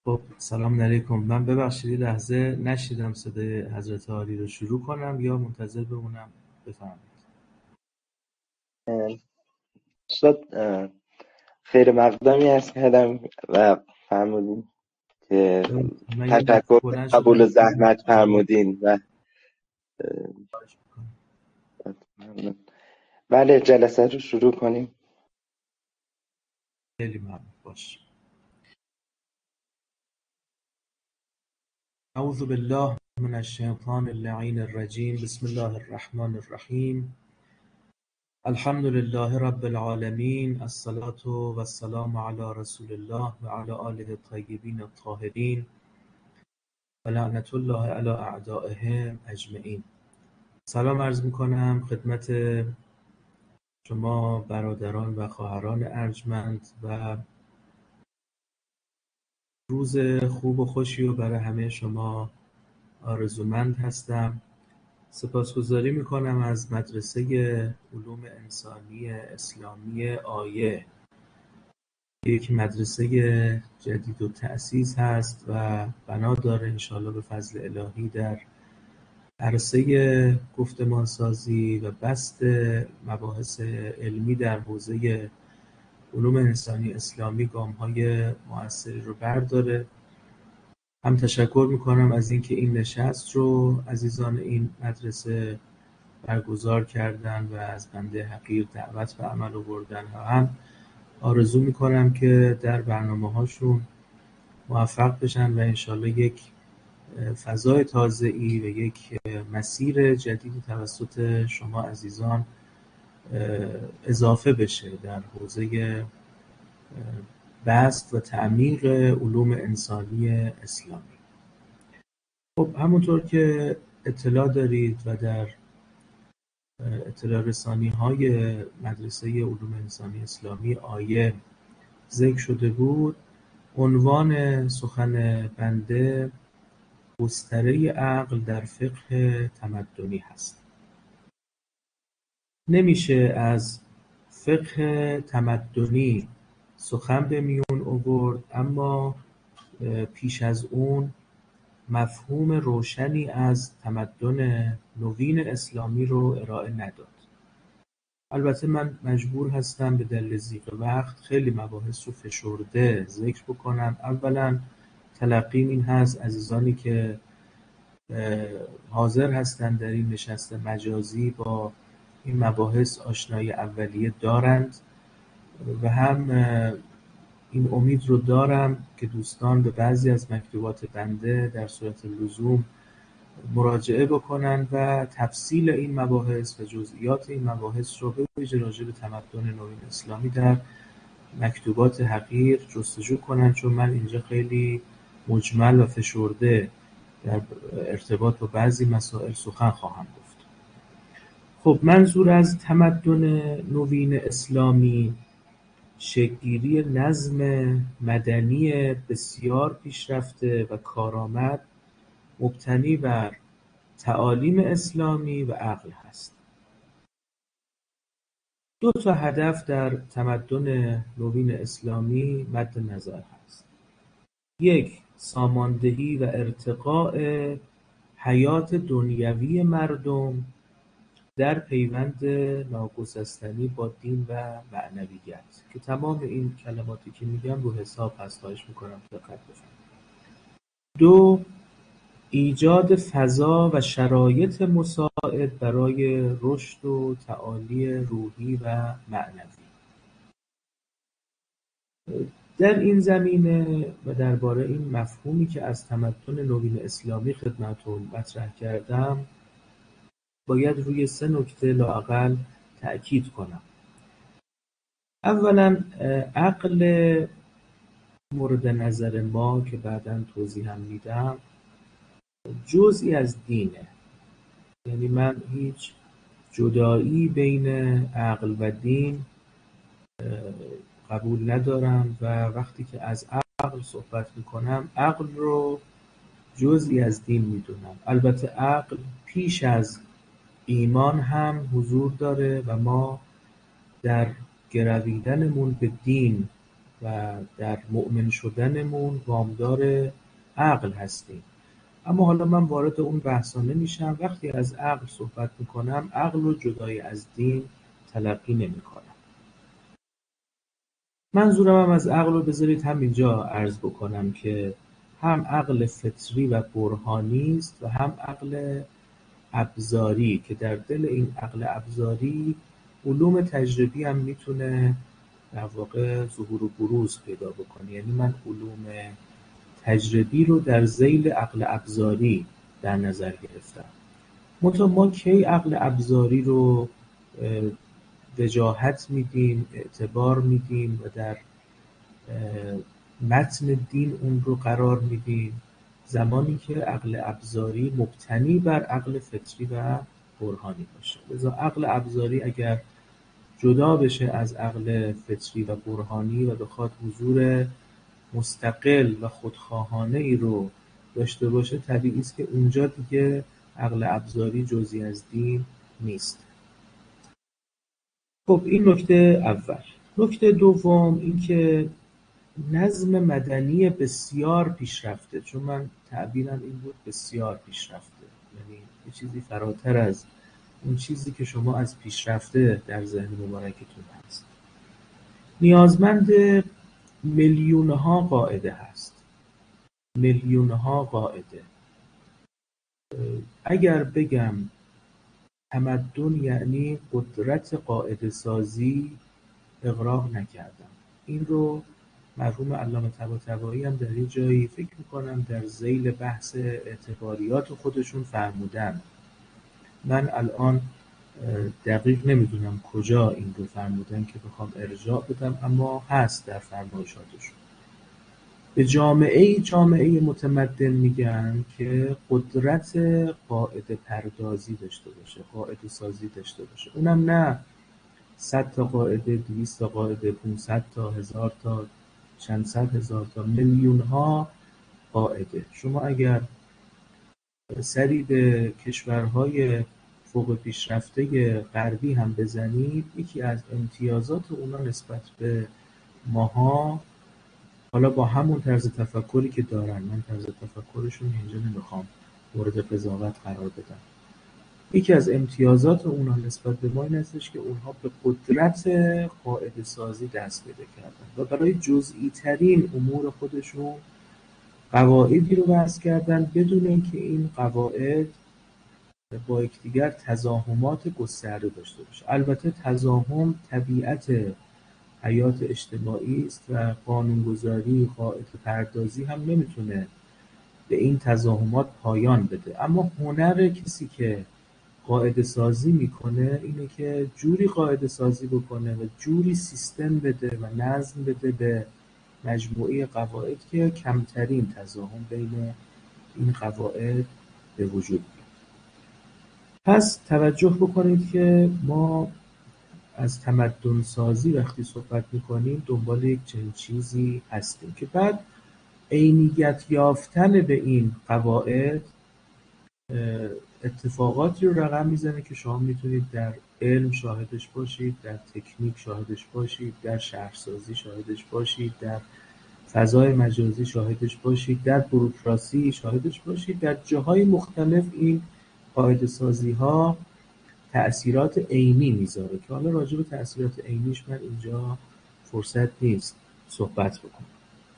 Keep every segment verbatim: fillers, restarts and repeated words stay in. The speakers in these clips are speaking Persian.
خب سلام علیکم. من ببخشید یه لحظه نشیدم صدای حضرت عالی رو. شروع کنم یا منتظر بمونم؟ بفرمایید. استاد اه، خیر مقدمی هست کردم و فرمودین که من یه لحظه تشکر به بلند قبول شدم بیرون. زحمت فرمودین و خواهش می‌کنم. اه، ممنون. بله جلسه رو شروع کنیم. خیلی ممنون. باش. اعوذ بالله من الشیطان اللعین الرجیم. بسم الله الرحمن الرحیم. الحمد لله رب العالمین. الصلاة و السلام علی رسول الله و علی آله الطیبین الطاهرین و لعنت الله علی اعدائهم اجمعین. سلام عرض میکنم خدمت شما برادران و خواهران ارجمند و روز خوب و خوشی رو برای همه شما آرزومند هستم. سپاسگزاری میکنم از مدرسه علوم انسانی اسلامی آیه، یک مدرسه جدید و تأسیس هست و بنا داره انشاءالله به فضل الهی در عرصه گفتمانسازی و بسط مباحث علمی در حوزه علوم انسانی اسلامی گام‌های مؤثری رو برداره. هم تشکر میکنم از اینکه این نشست رو عزیزان این مدرسه برگزار کردن و از بنده حقیر دعوت به عمل آوردن و هم آرزو میکنم که در برنامه هاشون موفق بشن و انشالله یک فضای تازه‌ای و یک مسیر جدیدی توسط شما عزیزان اضافه بشه در حوزه بسط و تعمیق علوم انسانی اسلامی. خب همونطور که اطلاع دارید و در اطلاع رسانی های مدرسه علوم انسانی اسلامی آیه ذکر شده بود، عنوان سخن بنده گستره عقل در فقه تمدنی هست. نمیشه از فقه تمدنی سخن به میون آورد اما پیش از اون مفهوم روشنی از تمدن نوین اسلامی رو ارائه نداد. البته من مجبور هستم به دلیل ضیق وقت خیلی مباحث رو فشرده ذکر بکنم. اولا تلقیم این هست عزیزانی که حاضر هستند در این نشست مجازی با این مباحث آشنایی اولیه دارند و هم این امید رو دارم که دوستان به بعضی از مکتوبات بنده در صورت لزوم مراجعه بکنن و تفصیل این مباحث و جزئیات این مباحث رو به ویژه راجع به تمدن نوین اسلامی در مکتوبات حقیر جستجو کنن، چون من اینجا خیلی مجمل و فشرده در ارتباط با بعضی مسائل سخن خواهم گفت. خب منظور از تمدن نوین اسلامی شکل‌گیری نظم مدنی بسیار پیشرفته و کارآمد مبتنی بر تعالیم اسلامی و عقل هست. دو تا هدف در تمدن نوین اسلامی مد نظر هست. یک، ساماندهی و ارتقاء حیات دنیوی مردم در پیوند ناگسستنی با دین و معنویت، که تمام این کلماتی که میگم رو حساب هست. خواهش میکنم دقت بفرمایید. دو، ایجاد فضا و شرایط مساعد برای رشد و تعالی روحی و معنوی. در این زمینه و درباره این مفهومی که از تمدن نوین اسلامی خدمتتون مطرح کردم باید روی سه نکته لااقل تأکید کنم. اولا عقل مورد نظر ما که بعداً توضیح هم میدم جزئی از دینه، یعنی من هیچ جدایی بین عقل و دین قبول ندارم و وقتی که از عقل صحبت میکنم عقل رو جزئی از دین میدونم. البته عقل پیش از ایمان هم حضور داره و ما در گرویدنمون به دین و در مؤمن شدنمون وامدار عقل هستیم. اما حالا من وارد اون بحثا نمیشم. وقتی از عقل صحبت میکنم عقل رو جدای از دین تلقی نمیکنم. منظورم هم از عقل رو بذارید همینجا عرض بکنم که هم عقل فطری و برهانی است و هم عقل ابزاری که در دل این عقل ابزاری علوم تجربی هم میتونه در واقع ظهور و بروز پیدا بکنه. یعنی من علوم تجربی رو در ذیل عقل ابزاری در نظر گرفتم. منتها ما کی عقل ابزاری رو وجاهت میدیم، اعتبار میدیم و در متن دین اون رو قرار میدیم؟ زمانی که عقل ابزاری مبتنی بر عقل فطری و برهانی باشه. لذا عقل ابزاری اگر جدا بشه از عقل فطری و برهانی و بخواد حضور مستقل و خودخواهانه ای رو داشته باشه، طبیعی است که اونجا دیگه عقل ابزاری جزئی از دین نیست. خب این نکته اول. نکته دوم این که نظم مدنی بسیار پیشرفته، چون من تعبیرم این بود بسیار پیشرفته، یعنی یه چیزی فراتر از اون چیزی که شما از پیشرفته در ذهن مبارکتون هست، نیازمند میلیونها قاعده هست. میلیونها قاعده. اگر بگم تمدن یعنی قدرت قاعده سازی، اغراق نکردم. این رو مرحوم علامه طباطبایی هم در یه جایی فکر میکنم در ذیل بحث اعتباریات خودشون فرمودن. من الان دقیق نمیدونم کجا این رو فرمودن که بخوام ارجاع بدم، اما هست در فرمایشاتشون. به جامعه جامعه متمدن میگن که قدرت قاعده پردازی داشته باشه، قاعده سازی داشته باشه. اونم نه صد تا قاعده، دویست تا قاعده، پونصد تا، هزار تا، چند صد هزار تا، میلیون ها قاعده. شما اگر سری به کشورهای فوق پیشرفته غربی هم بزنید، یکی از امتیازات اونا نسبت به ماها، حالا با همون طرز تفکری که دارن، من طرز تفکرشون اینجا نمیخوام مورد قضاوت قرار بدم، یکی از امتیازات اونها نسبت به ما این هستش که اونها به قدرت قاعده سازی دست پیدا کردن و برای جزئی ترین امور خودشون قواعدی رو وضع کردن بدون اینکه این قواعد با یکدیگر تزاحمات گسترده داشته باشه. البته تزاحم طبیعت حیات اجتماعی است و قانونگذاری، قاعده پردازی هم نمیتونه به این تزاحمات پایان بده. اما هنر کسی که قاعده سازی میکنه اینه که جوری قاعده سازی بکنه و جوری سیستم بده و نظم بده به مجموعه قواعد که کمترین تزاحم بین این قواعد به وجود بیاد. پس توجه بکنید که ما از تمدن سازی وقتی صحبت میکنیم دنبال یک چنین چیزی هستیم که بعد عینیت یافتن به این قواعد اتفاقاتی رو رقم میزنه که شما میتونید در علم شاهدش باشید، در تکنیک شاهدش باشید، در شهرسازی شاهدش باشید، در فضای مجازی شاهدش باشید، در بوروکراسی شاهدش باشید. در جاهای مختلف این قاعده سازی ها تأثیرات عینی میذاره که حالا راجع به تأثیرات عینیش من اینجا فرصت نیست صحبت بکنم.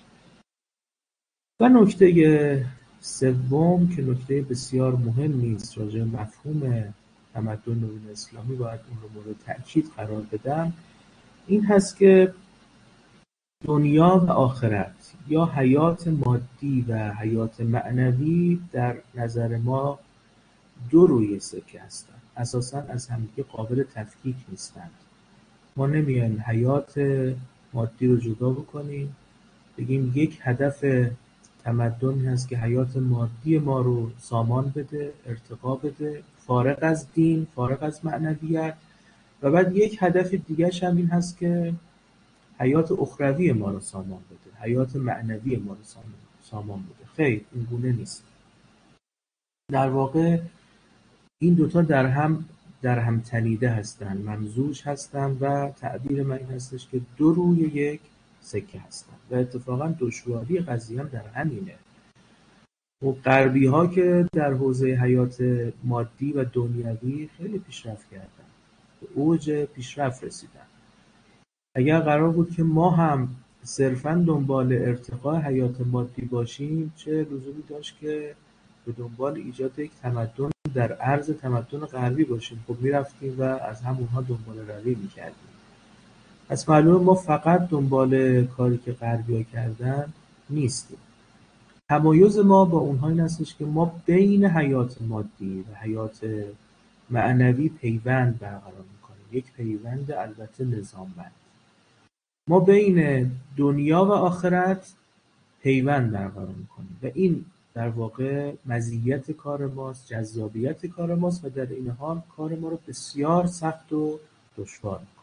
و نکته سوم که نکته بسیار مهمی است راجع به مفهوم تمدن نوین اسلامی، باید اون رو مورد تأکید قرار بدم، این هست که دنیا و آخرت یا حیات مادی و حیات معنوی در نظر ما دو روی سکه هستند. اساساً از همدیگه قابل تفکیک نیستند. ما نمیایم حیات مادی رو جدا بکنیم بگیم یک هدف تمدن هست که حیات مادی ما رو سامان بده، ارتقا بده، فارغ از دین، فارغ از معنویت، و بعد یک هدف دیگرش هم این هست که حیات اخروی ما رو سامان بده، حیات معنوی ما رو سامان بده. خیر، این گونه نیست. در واقع این دوتا در هم در هم تنیده هستن، ممزوج هستن و تعبیر من این هستش که دو روی یک سکه هستن و اتفاقا دشواری قضیه هم در همینه. و غربی ها که در حوزه حیات مادی و دنیوی خیلی پیشرفت کردن، به اوج پیشرفت رسیدن. اگر قرار بود که ما هم صرفاً دنبال ارتقاء حیات مادی باشیم، چه لزومی داشت که به دنبال ایجاد یک تمدن در عرض تمدن غربی باشیم؟ خب میرفتیم و از همونها دنبال روی میکردیم. پس معلومه ما فقط دنبال کاری که غربی ها کردن نیستیم. تمایز ما با اونها این هستش که ما بین حیات مادی و حیات معنوی پیوند برقرار میکنیم، یک پیوند البته نظاممند. ما بین دنیا و آخرت پیوند برقرار میکنیم و این در واقع مزیت کار ماست، جذابیت کار ماست و در این حال کار ما رو بسیار سخت و دشوار میکنه.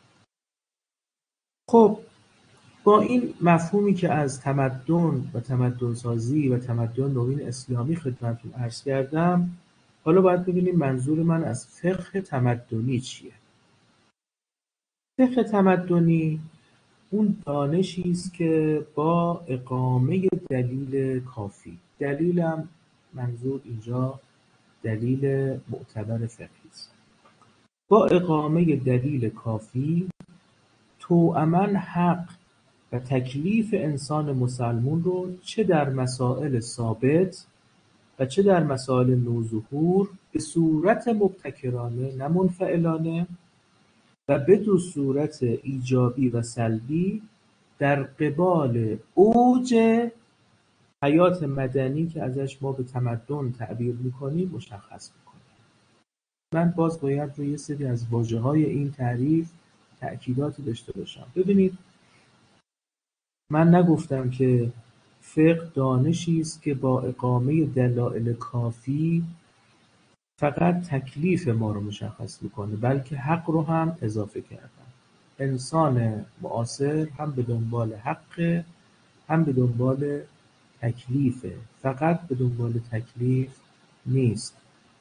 خب با این مفهومی که از تمدن و تمدن سازی و تمدن نوین اسلامی خدمتتون عرض کردم، حالا باید ببینیم منظور من از فقه تمدنی چیه. فقه تمدنی اون دانشی است که با اقامه دلیل کافی، دلیلم منظور اینجا دلیل معتبر فقهی است، با اقامه دلیل کافی توأماً حق و تکلیف انسان مسلمون رو چه در مسائل ثابت و چه در مسائل نوظهور به صورت مبتکرانه نه منفعلانه و به دو صورت ایجابی و سلبی در قبال اوج حیات مدنی که ازش ما به تمدن تعبیر میکنیم مشخص میکنیم. من باز باید روی یه سری از واژه‌های این تعریف تأکیداتی داشته باشم. ببینید، من نگفتم که فقه دانشی است که با اقامه دلایل کافی فقط تکلیف ما رو مشخص میکنه، بلکه حق رو هم اضافه کردم. انسان معاصر هم به دنبال حق، هم به دنبال تکلیفه، فقط به دنبال تکلیف نیست.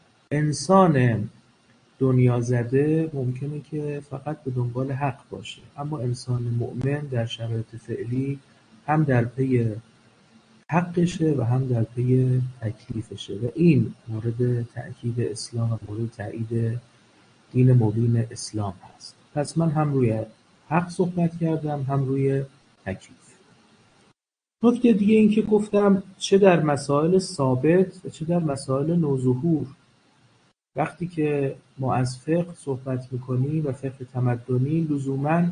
انسان دنیا زده ممکنه که فقط به دنبال حق باشه، اما انسان مؤمن در شرایط فعلی هم در پی حقشه و هم در پی تکلیفشه و این مورد تأکید اسلام و مورد تأیید دین مبین اسلام هست. پس من هم روی حق صحبت کردم، هم روی تکلیف. نکته دیگه این که گفتم چه در مسائل ثابت و چه در مسائل نوظهور. وقتی که ما از فقه صحبت میکنیم و فقه تمدنی، لزوماً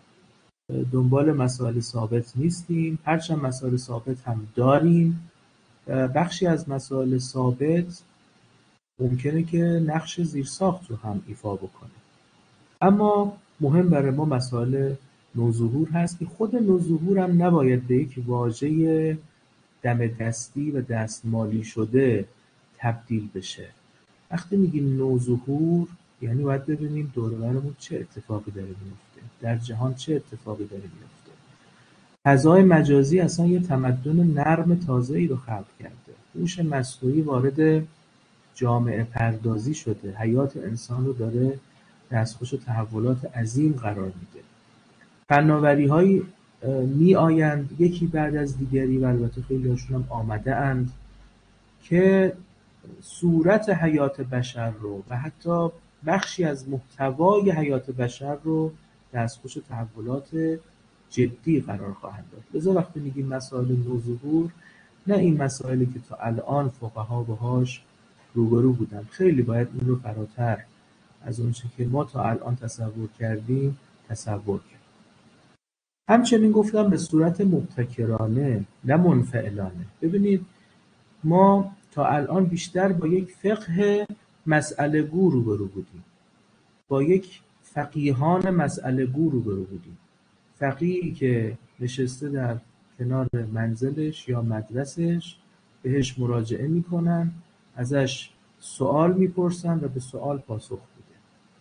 دنبال مسائل ثابت نیستیم، هرچند مسائل ثابت هم داریم. بخشی از مسائل ثابت ممکنه که نقش زیرساخت رو هم ایفا بکنه، اما مهم برای ما مسائل نوظهور هست که خود نوظهور هم نباید به یک واژه دم دستی و دستمالی شده تبدیل بشه. وقتی میگیم نوظهور یعنی باید ببینیم دور و برمون چه اتفاقی داره میفته، در جهان چه اتفاقی داره میفته. فضای مجازی اصلا یه تمدن نرم تازه‌ای رو خلق کرده. هوش مصنوعی وارد جامعه پردازی شده، حیات انسان رو داره دستخوش تحولات عظیم قرار میده. فناوری‌هایی می آیند یکی بعد از دیگری و البته خیلی هاشون هم آمده اند که صورت حیات بشر رو و حتی بخشی از محتوای حیات بشر رو دستخوش تحولات جدی قرار خواهند داد. لذا وقتی میگیم مسائل نوظهور، نه این مسائلی که تا الان فقها باهاش روبرو بودن، خیلی باید این رو فراتر از اون چه که ما تا الان تصور کردیم تصور کرد. همچنین گفتم به صورت مبتکرانه نه منفعلانه. ببینید، ما تا الان بیشتر با یک فقه مسئله گو روبرو بودیم، با یک فقیهان مسئله گو روبرو بودیم. فقیهی که نشسته در کنار منزلش یا مدرسش، بهش مراجعه میکنن، ازش سوال میپرسن و به سوال پاسخ میده.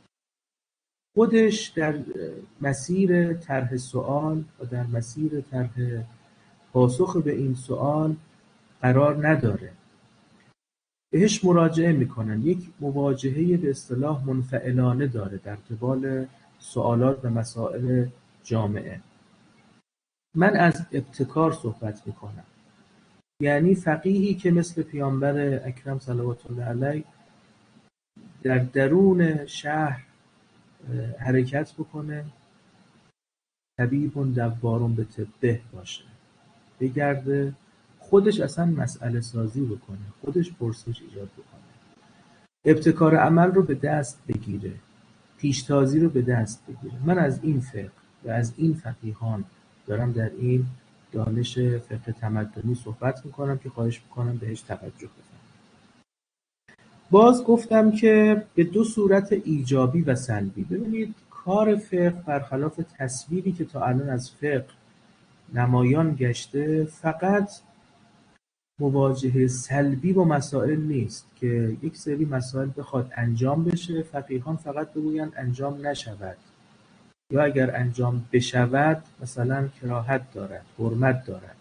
خودش در مسیر طرح سوال و در مسیر طرح پاسخ به این سوال قرار نداره، بهش مراجعه میکنن. یک مواجهه به اصطلاح منفعلانه داره در قبال سوالات و مسائل جامعه. من از ابتکار صحبت میکنم، یعنی فقیهی که مثل پیامبر اکرم صلوات الله علیه در درون شهر حرکت بکنه، طبیب دوار به طبه باشه، بگرده خودش اصلا مسئله سازی بکنه، خودش پرسش ایجاد بکنه، ابتکار عمل رو به دست بگیره، پیشتازی رو به دست بگیره. من از این فقه و از این فقیهان دارم در این دانش فقه تمدنی صحبت میکنم که خواهش میکنم بهش توجه بکنم. باز گفتم که به دو صورت ایجابی و سلبی. ببینید کار فقه برخلاف تصویری که تا الان از فقه نمایان گشته فقط مواجهه سلبی با مسائل نیست که یک سری مسائل بخواد انجام بشه فقیهان فقط بگویند انجام نشود، یا اگر انجام بشود مثلا کراهت دارد، حرمت دارد.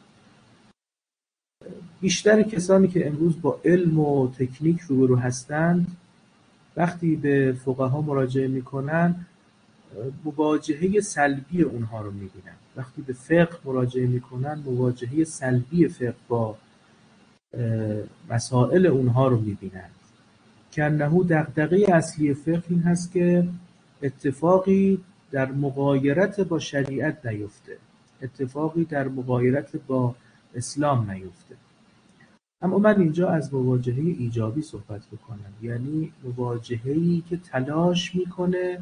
بیشتر کسانی که امروز با علم و تکنیک روبرو هستند وقتی به فقها مراجعه میکنن مواجهه سلبی اونها رو میبینن، وقتی به فقه مراجعه میکنن مواجهه سلبی فقه با مسائل اونها رو میبینن. که انه دغدغه اصلی فقه این هست که اتفاقی در مغایرت با شریعت نیفته، اتفاقی در مغایرت با اسلام نیفته. اما من اینجا از مواجهه ایجابی صحبت بکنم، یعنی مواجهه‌ای که تلاش میکنه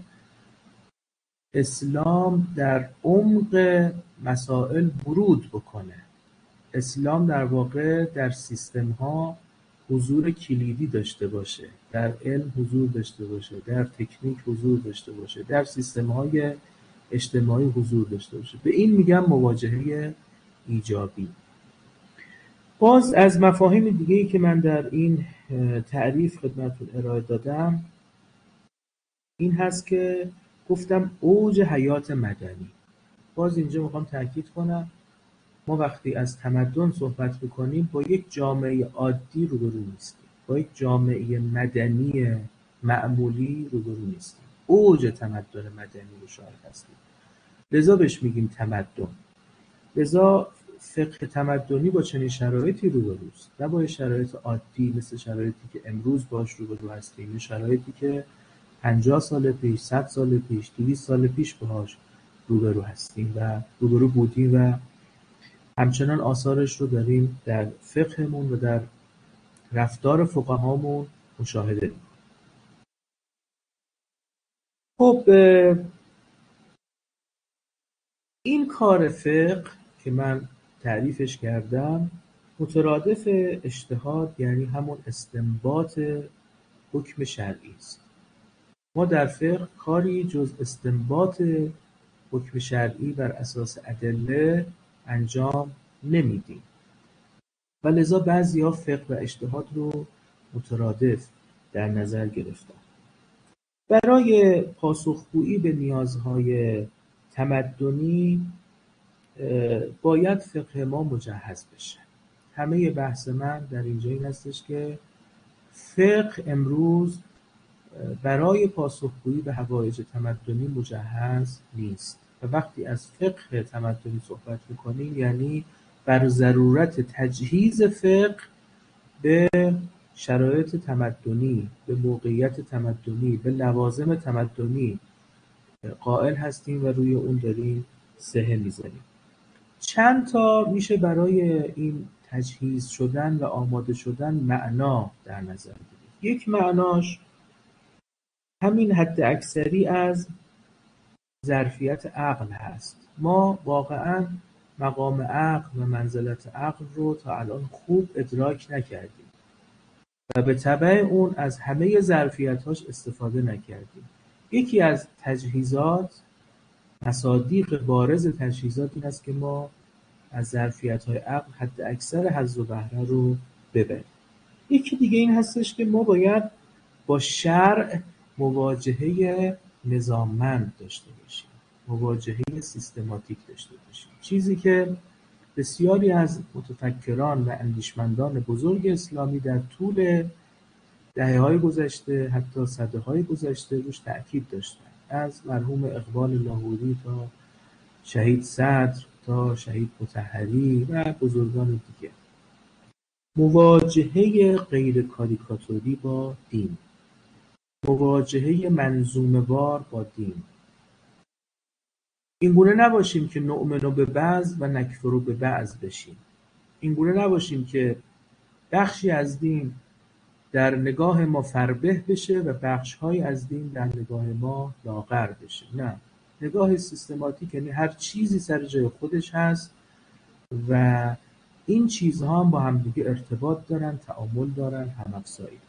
اسلام در عمق مسائل ورود بکنه. اسلام در واقع در سیستم ها حضور کلیدی داشته باشه، در علم حضور داشته باشه، در تکنیک حضور داشته باشه، در سیستم های اجتماعی حضور داشته باشه. به این میگم مواجهه ایجابی. باز از مفاهیم دیگه‌ای که من در این تعریف خدمتتون ارائه دادم این هست که گفتم اوج حیات مدنی. باز اینجا میخوام تاکید کنم ما وقتی از تمدن صحبت میکنیم با یک جامعه عادی روبرو نیستیم، با یک جامعه مدنی معمولی روبرو نیستیم، اوج تمدن مدنی رو شاهد هستیم، لذا بهش میگیم تمدن. لذا فقه تمدنی با چنین شرایطی روبروست، نه با شرایط عادی مثل شرایطی که امروز باش روبرو هستیم، یا شرایطی که پنجاه سال پیش، صد سال پیش، دویست سال پیش باهاش روبرو هستیم و روبرو بودیم و همچنان آثارش رو داریم در فقهمون و در رفتار فقهامون مشاهده می‌کنیم. خب این کار فقه که من تعریفش کردم مترادف اجتهاد، یعنی همون استنباط حکم شرعی است. ما در فقه کاری جز استنباط حکم شرعی بر اساس ادله انجام نمیدیم و لذا بعضی‌ها فقه و اجتهاد رو مترادف در نظر گرفتن. برای پاسخگویی به نیازهای تمدنی باید فقه ما مجهز بشه. همه بحث من در اینجا این هستش که فقه امروز برای پاسخگویی به حوایج تمدنی مجهز نیست و وقتی از فقه تمدنی صحبت میکنیم یعنی بر ضرورت تجهیز فقه به شرایط تمدنی، به موقعیت تمدنی، به لوازم تمدنی قائل هستیم و روی اون داریم سهه میزنیم. چند تا میشه برای این تجهیز شدن و آماده شدن معنا در نظر بگیریم. یک معناش همین حد اکثری از ظرفیت عقل هست. ما واقعا مقام عقل و منزلت عقل رو تا الان خوب ادراک نکردیم و به تبع اون از همه ظرفیت‌هاش استفاده نکردیم. یکی از تجهیزات، مصادیق بارز تجهیزات این است که ما از ظرفیت‌های عقل حد اکثر حظ و بهره رو ببریم. یکی دیگه این هستش که ما باید با شرع مواجهه نظاممند داشته باشیم، مواجهه سیستماتیک داشته باشیم، چیزی که بسیاری از متفکران و اندیشمندان بزرگ اسلامی در طول دهه‌های گذشته حتی سده‌های گذشته روش تأکید داشتن، از مرحوم اقبال لاهوری تا شهید صدر آیت شهید مطهری و بزرگان دیگه. مواجهه غیر کاریکاتوری با دین، مواجهه منظومه‌وار با دین. اینگونه نباشیم که نؤمن به بعض و نکفر به بعض بشیم. اینگونه نباشیم که بخشی از دین در نگاه ما فربه بشه و بخش‌های از دین در نگاه ما لاغر بشه. نه، نگاه سیستماتیک یعنی هر چیزی سر جای خودش هست و این چیزها هم با همدیگه ارتباط دارن، تعامل دارن، هم‌افزایی.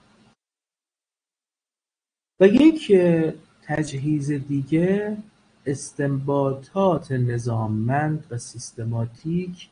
و یک تجهیز دیگه استنباطات نظاممند و سیستماتیک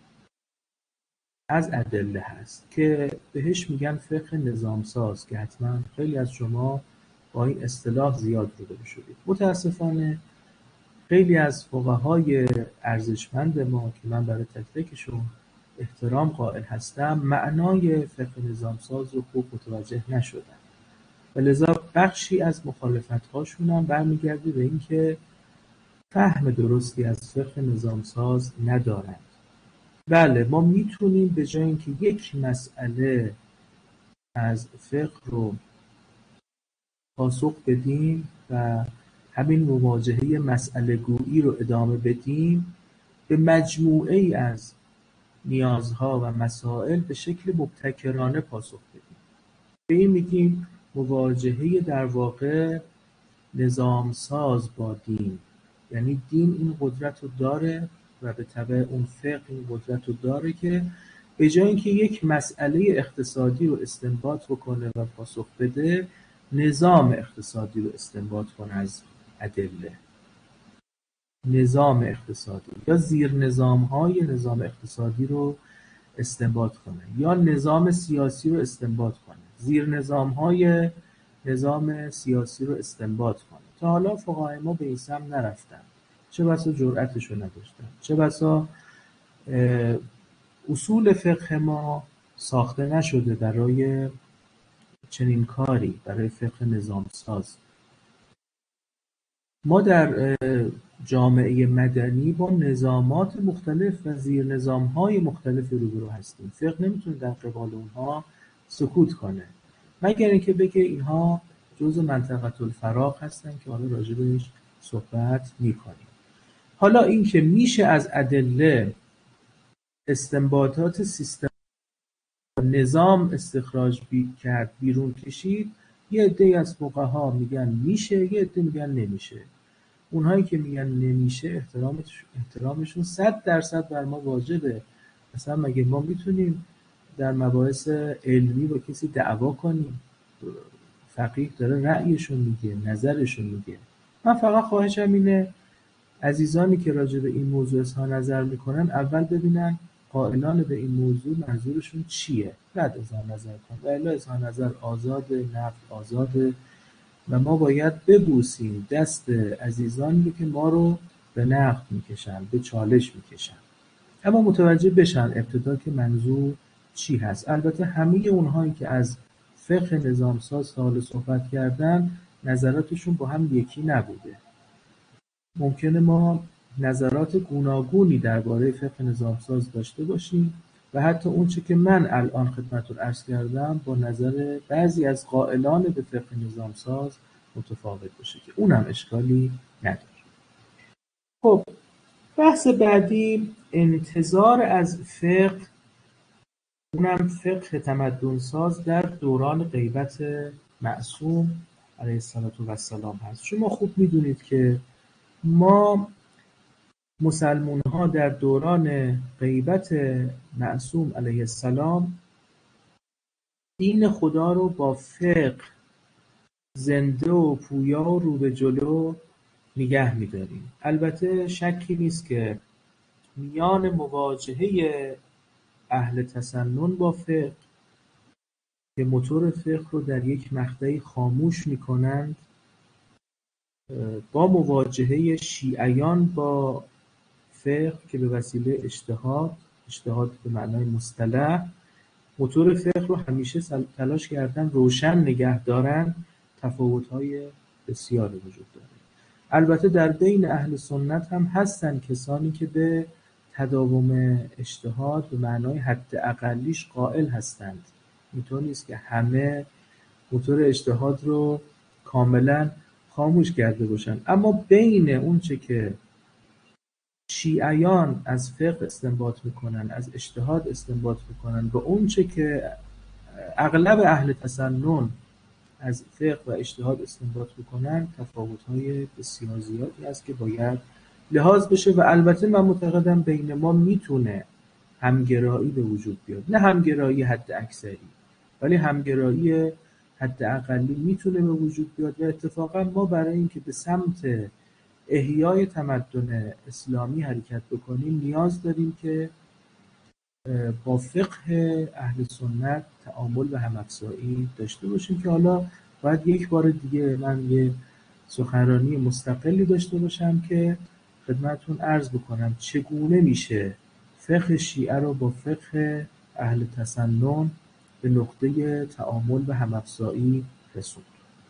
از ادله هست که بهش میگن فقه نظامساز، که حتما خیلی از شما با این اصطلاح زیاد روبرو شدید. متاسفانه خیلی از فقهای ارزشمند ما که من برای تک تکشون احترام قائل هستم، معنای فقه نظامساز رو خوب متوجه نشدن و لذا بخشی از مخالفت‌هاشون هم برمیگرده به این که فهم درستی از فقه نظامساز ندارند. بله، ما میتونیم به جای اینکه یک مسئله از فقه رو پاسخ بدیم و همین مواجهه مسئله گویی رو ادامه بدیم، به مجموعه ای از نیازها و مسائل به شکل مبتکرانه پاسخ بدیم. به این میگیم مواجهه در واقع نظامساز با دین. یعنی دین این قدرت رو داره و به تبع اون فقه این قدرت رو داره که به جای اینکه یک مسئله اقتصادی رو استنباط بکنه و پاسخ بده، نظام اقتصادی رو استنباط کنه از ادله. نظام اقتصادی یا زیر نظام های نظام اقتصادی رو استنباط کنه یا نظام سیاسی رو استنباط کنه، زیر نظام های نظام سیاسی رو استنباط کنه. تا حالا فقهای ما به این سمت نرفتن، چه بسا جرأتش رو نداشتن، چه بسا اصول فقه ما ساخته نشده برای چنین کاری، برای فقه نظامساز. ما در جامعه مدنی با نظامات مختلف و زیر نظام‌های مختلف روبرو هستیم. فقه نمیتونه در قبال اونها سکوت کنه، مگر اینکه بگه اینها جزء منطقه الفراغ هستن که حالا راجع بهش صحبت میکنیم. حالا این که میشه از ادله استنباطات سیستم نظام استخراج بی کرد، بیرون کشید، یه عده‌ای از فقها میگن میشه، یه عده میگن نمیشه. اونهایی که میگن نمیشه احترامش احترامشون صد درصد بر ما واجبه. مثلا مگه ما میتونیم در مباحث علمی با کسی دعوا کنیم؟ فقیه داره رأیشون میگه، نظرشون میگه. من فقط خواهشم اینه عزیزانی که راجع به این موضوع اظهار نظر میکنن اول ببینن قائلان به این موضوع منظورشون چیه، بعد اظهار نظر کن. و الا اظهار نظر آزاده، نقد آزاده و ما باید ببوسیم دست عزیزانی که ما رو به نقد میکشن، به چالش میکشن، اما متوجه بشن ابتدا که منظور چی هست. البته همه اونهایی که از فقه نظامساز تا حالا صحبت کردن نظراتشون با هم یکی نبوده. ممکنه ما نظرات گوناگونی درباره فقه نظامساز داشته باشیم و حتی اون چه که من الان خدمتتون عرض کردم با نظر بعضی از قائلان به فقه نظامساز متفاوت باشه که اونم اشکالی نداره. خب بحث بعدی انتظار از فقه، اونم فقه تمدنساز در دوران غیبت معصوم علیه السلام هست. شما خوب میدونید که ما مسلمان ها در دوران غیبت معصوم علیه السلام دین خدا رو با فقه زنده و پویا و رو به جلو نگه می‌داریم. البته شکی نیست که میان مواجهه اهل تسنن با فقه که موتور فقه رو در یک مقطعی خاموش می‌کنند با مواجهه شیعیان با فقه که به وسیله اجتهاد اجتهاد به معنای مصطلح موتور فقه رو همیشه تلاش کردن روشن نگه دارن، تفاوت‌های بسیاری وجود داره. البته در بین اهل سنت هم هستن کسانی که به تداوم اجتهاد به معنای حد اقلیش قائل هستند. اینطور نیست که همه موتور اجتهاد رو کاملا خاموش کرده باشن، اما بین اون چه که شیعیان از فقه استنباط میکنن، از اجتهاد استنباط میکنن، و اون چه که اغلب اهل تسنن از فقه و اجتهاد استنباط میکنن، تفاوت‌های بسیار زیادی هست که باید لحاظ بشه. و البته من معتقدم بین ما میتونه همگرایی به وجود بیاد، نه همگرایی حد اکثری، ولی همگرایی حد اقلی میتونه به وجود بیاد. و اتفاقا ما برای اینکه به سمت احیای تمدن اسلامی حرکت بکنیم نیاز داریم که با فقه اهل سنت تعامل و هم‌افزایی داشته باشیم، که حالا باید یک بار دیگه من یه سخنرانی مستقلی داشته باشم که خدمتتون عرض بکنم چگونه میشه فقه شیعه رو با فقه اهل تسنن به نقطه تعامل و هم‌افزایی رسوند.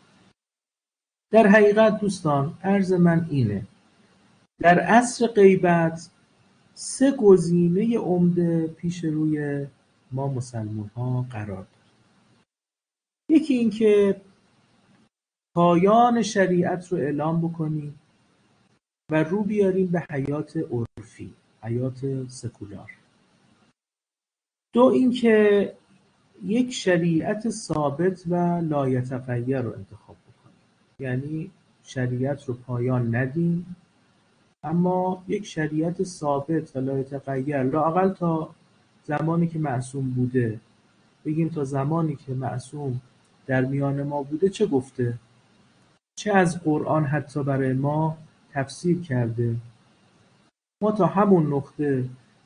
در حقیقت دوستان عرض من اینه: در عصر غیبت سه گزینه عمده پیش روی ما مسلمان ها قرار دارد. یکی این که پایان شریعت رو اعلام بکنیم و رو بیاریم به حیات عرفی، حیات سکولار. دو این که یک شریعت ثابت و لایتغیر رو انتخاب بکنیم، یعنی شریعت رو پایان ندیم اما یک شریعت ثابت و لایتغیر، لااقل تا زمانی که معصوم بوده، بگیم تا زمانی که معصوم در میان ما بوده چه گفته، چه از قرآن حتی برای ما تفسیر کرده، ما تا همون نقطه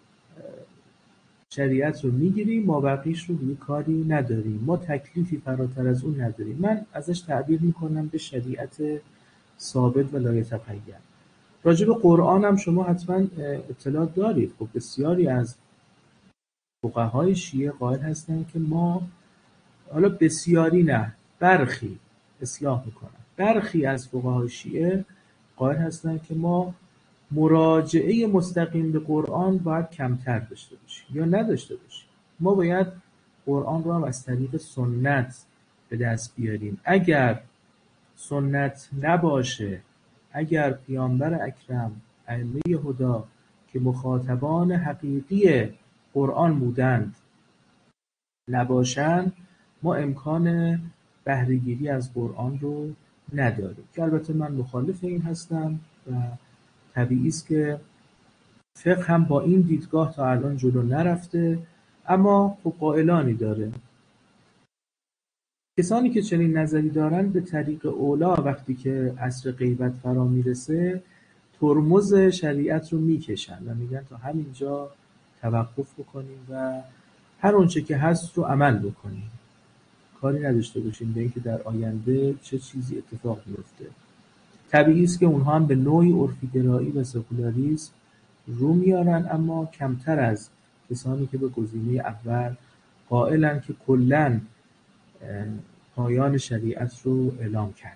شریعت رو میگیریم، ما بقیش رو دیگه کاری نداریم، ما تکلیفی فراتر از اون نداریم. من ازش تعبیر میکنم به شریعت ثابت و لایتغیر. راجع به قرآن هم شما حتما اطلاع دارید. خب بسیاری از فقهای شیعه قائل هستند که ما، حالا بسیاری نه، برخی، اصلاح میکنم، برخی از فقهای شیعه قائل هستند که ما مراجعه مستقیم به قرآن باید کمتر داشته باشیم یا نداشته باشیم. ما باید قرآن رو هم از طریق سنت به دست بیاریم. اگر سنت نباشه، اگر پیامبر اکرم، ائمه هدا که مخاطبان حقیقی قرآن بودند نباشند، ما امکان بهره‌گیری از قرآن رو نداریم، که البته من مخالف این هستم و طبیعی است که فقه هم با این دیدگاه تا الان جلو نرفته، اما خب قائلانی داره. کسانی که چنین نظری دارن به طریق اولا وقتی که عصر غیبت فرا میرسه ترمز شریعت رو میکشن و میگن تا همینجا توقف بکنیم و هر اونچه که هست رو عمل بکنیم، کاری نداشته باشیم به اینکه در آینده چه چیزی اتفاق میفته. طبیعی است که اونها هم به نوعی عرفی گرایی و سکولاریسم رو میارن، اما کمتر از کسانی که به گزینه اول قائلن که کلاً پایان شریعت رو اعلام کردن.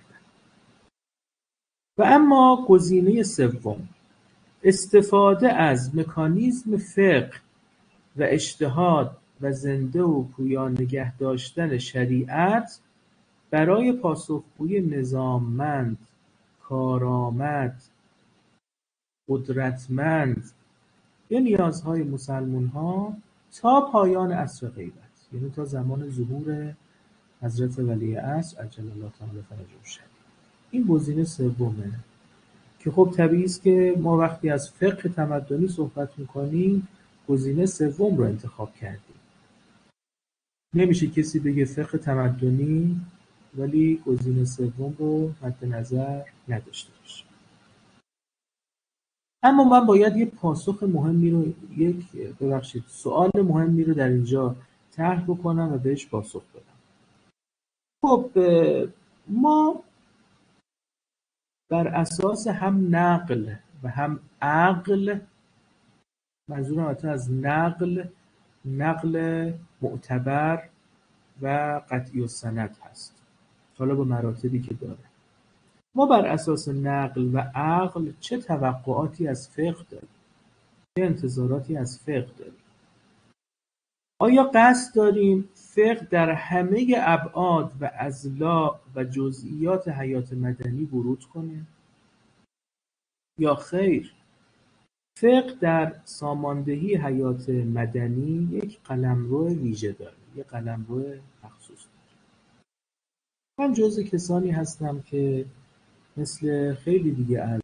و اما گزینه سوم، استفاده از مکانیزم فقه و اجتهاد و زنده و پویا نگه داشتن شریعت برای پاسخگویی نظاممند، کارآمد، قدرتمند به نیازهای مسلمان‌ها تا پایان عصر غیبت، یعنی تا زمان ظهور حضرت ولی عصر عجل الله تعالی فرجه الشریف. این گزینه سومه که خب طبیعی است که ما وقتی از فقه تمدنی صحبت میکنیم گزینه سوم رو انتخاب کردیم. نمیشه کسی بگه فقه تمدنی ولی گزینه سوم رو مد نظر نداشته باشه. اما من باید یه پاسخ مهمی رو، یک ببخشید سوال مهمی رو در اینجا طرح بکنم و بهش پاسخ بدم. خب ما بر اساس هم نقل و هم عقل، منظورم البته از نقل نقل معتبر و قطعی السند هست، حالا با مراتبی که داره، ما بر اساس نقل و عقل چه توقعاتی از فقه داریم؟ چه انتظاراتی از فقه داریم؟ آیا قصد داریم فقه در همه ابعاد و اضلاع و جزئیات حیات مدنی ورود کنه؟ یا خیر، فقه در ساماندهی حیات مدنی یک قلمرو ویژه داره، یک قلمرو مخصوص داره. من جزء کسانی هستم که مثل خیلی دیگه از